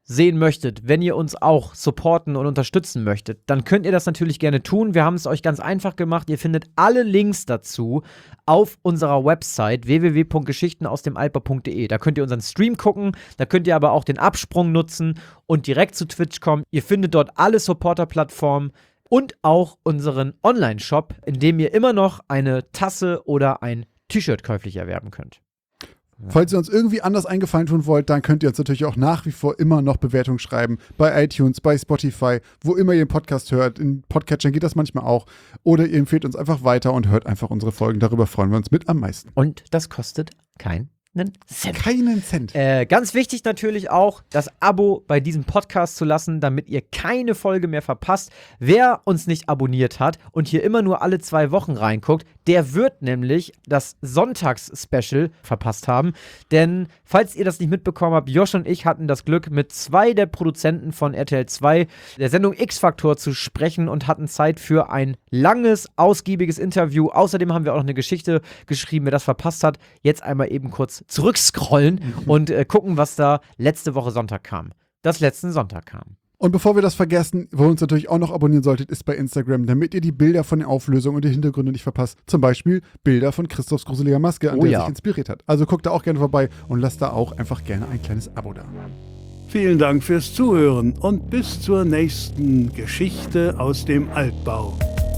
sehen möchtet, wenn ihr uns auch supporten und unterstützen möchtet, dann könnt ihr das natürlich gerne tun. Wir haben es euch ganz einfach gemacht. Ihr findet alle Links dazu auf unserer Website w w w punkt geschichten aus dem altbau punkt de. Da könnt ihr unseren Stream gucken, da könnt ihr aber auch den Absprung nutzen und direkt zu Twitch kommen. Ihr findet dort alle Supporter-Plattformen und auch unseren Online-Shop, in dem ihr immer noch eine Tasse oder ein T-Shirt käuflich erwerben könnt. Falls ihr uns irgendwie anders eingefallen tun wollt, dann könnt ihr uns natürlich auch nach wie vor immer noch Bewertungen schreiben. Bei iTunes, bei Spotify, wo immer ihr den Podcast hört. In Podcatchern geht das manchmal auch. Oder ihr empfehlt uns einfach weiter und hört einfach unsere Folgen. Darüber freuen wir uns mit am meisten. Und das kostet keinen Cent. Keinen Cent. Äh, ganz wichtig natürlich auch, das Abo bei diesem Podcast zu lassen, damit ihr keine Folge mehr verpasst. Wer uns nicht abonniert hat und hier immer nur alle zwei Wochen reinguckt, der wird nämlich das Sonntags-Special verpasst haben. Denn, falls ihr das nicht mitbekommen habt, Josh und ich hatten das Glück, mit zwei der Produzenten von R T L zwei der Sendung X-Faktor zu sprechen und hatten Zeit für ein langes, ausgiebiges Interview. Außerdem haben wir auch noch eine Geschichte geschrieben. Wer das verpasst hat, jetzt einmal eben kurz zurückscrollen mhm. und äh, gucken, was da letzte Woche Sonntag kam. Das letzten Sonntag kam. Und bevor wir das vergessen, wo ihr uns natürlich auch noch abonnieren solltet, ist bei Instagram, damit ihr die Bilder von den Auflösungen und die Hintergründe nicht verpasst. Zum Beispiel Bilder von Christophs gruseliger Maske, an oh, der ja. er sich inspiriert hat. Also guckt da auch gerne vorbei und lasst da auch einfach gerne ein kleines Abo da. Vielen Dank fürs Zuhören und bis zur nächsten Geschichte aus dem Altbau.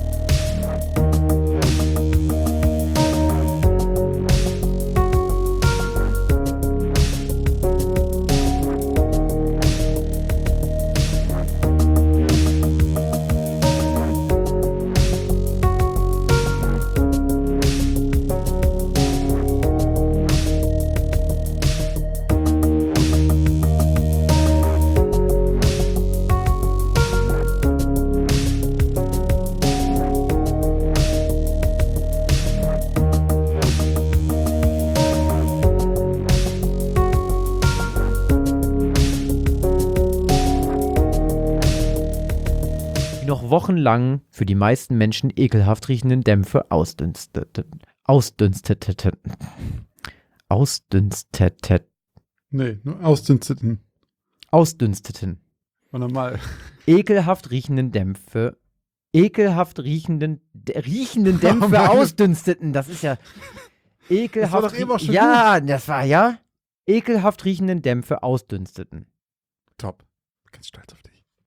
Wochenlang für die meisten Menschen ekelhaft riechenden Dämpfe ausdünsteten. Ausdünsteten. Ausdünsteten. Nee, nur ausdünsteten. Ausdünsteten. War normal. Ekelhaft riechenden Dämpfe. Ekelhaft riechenden, riechenden Dämpfe oh ausdünsteten. Das ist ja ekelhaft. Das war doch eben auch schon ja, gut. das war ja. Ekelhaft riechenden Dämpfe ausdünsteten. Top. Ganz stolz auf dich.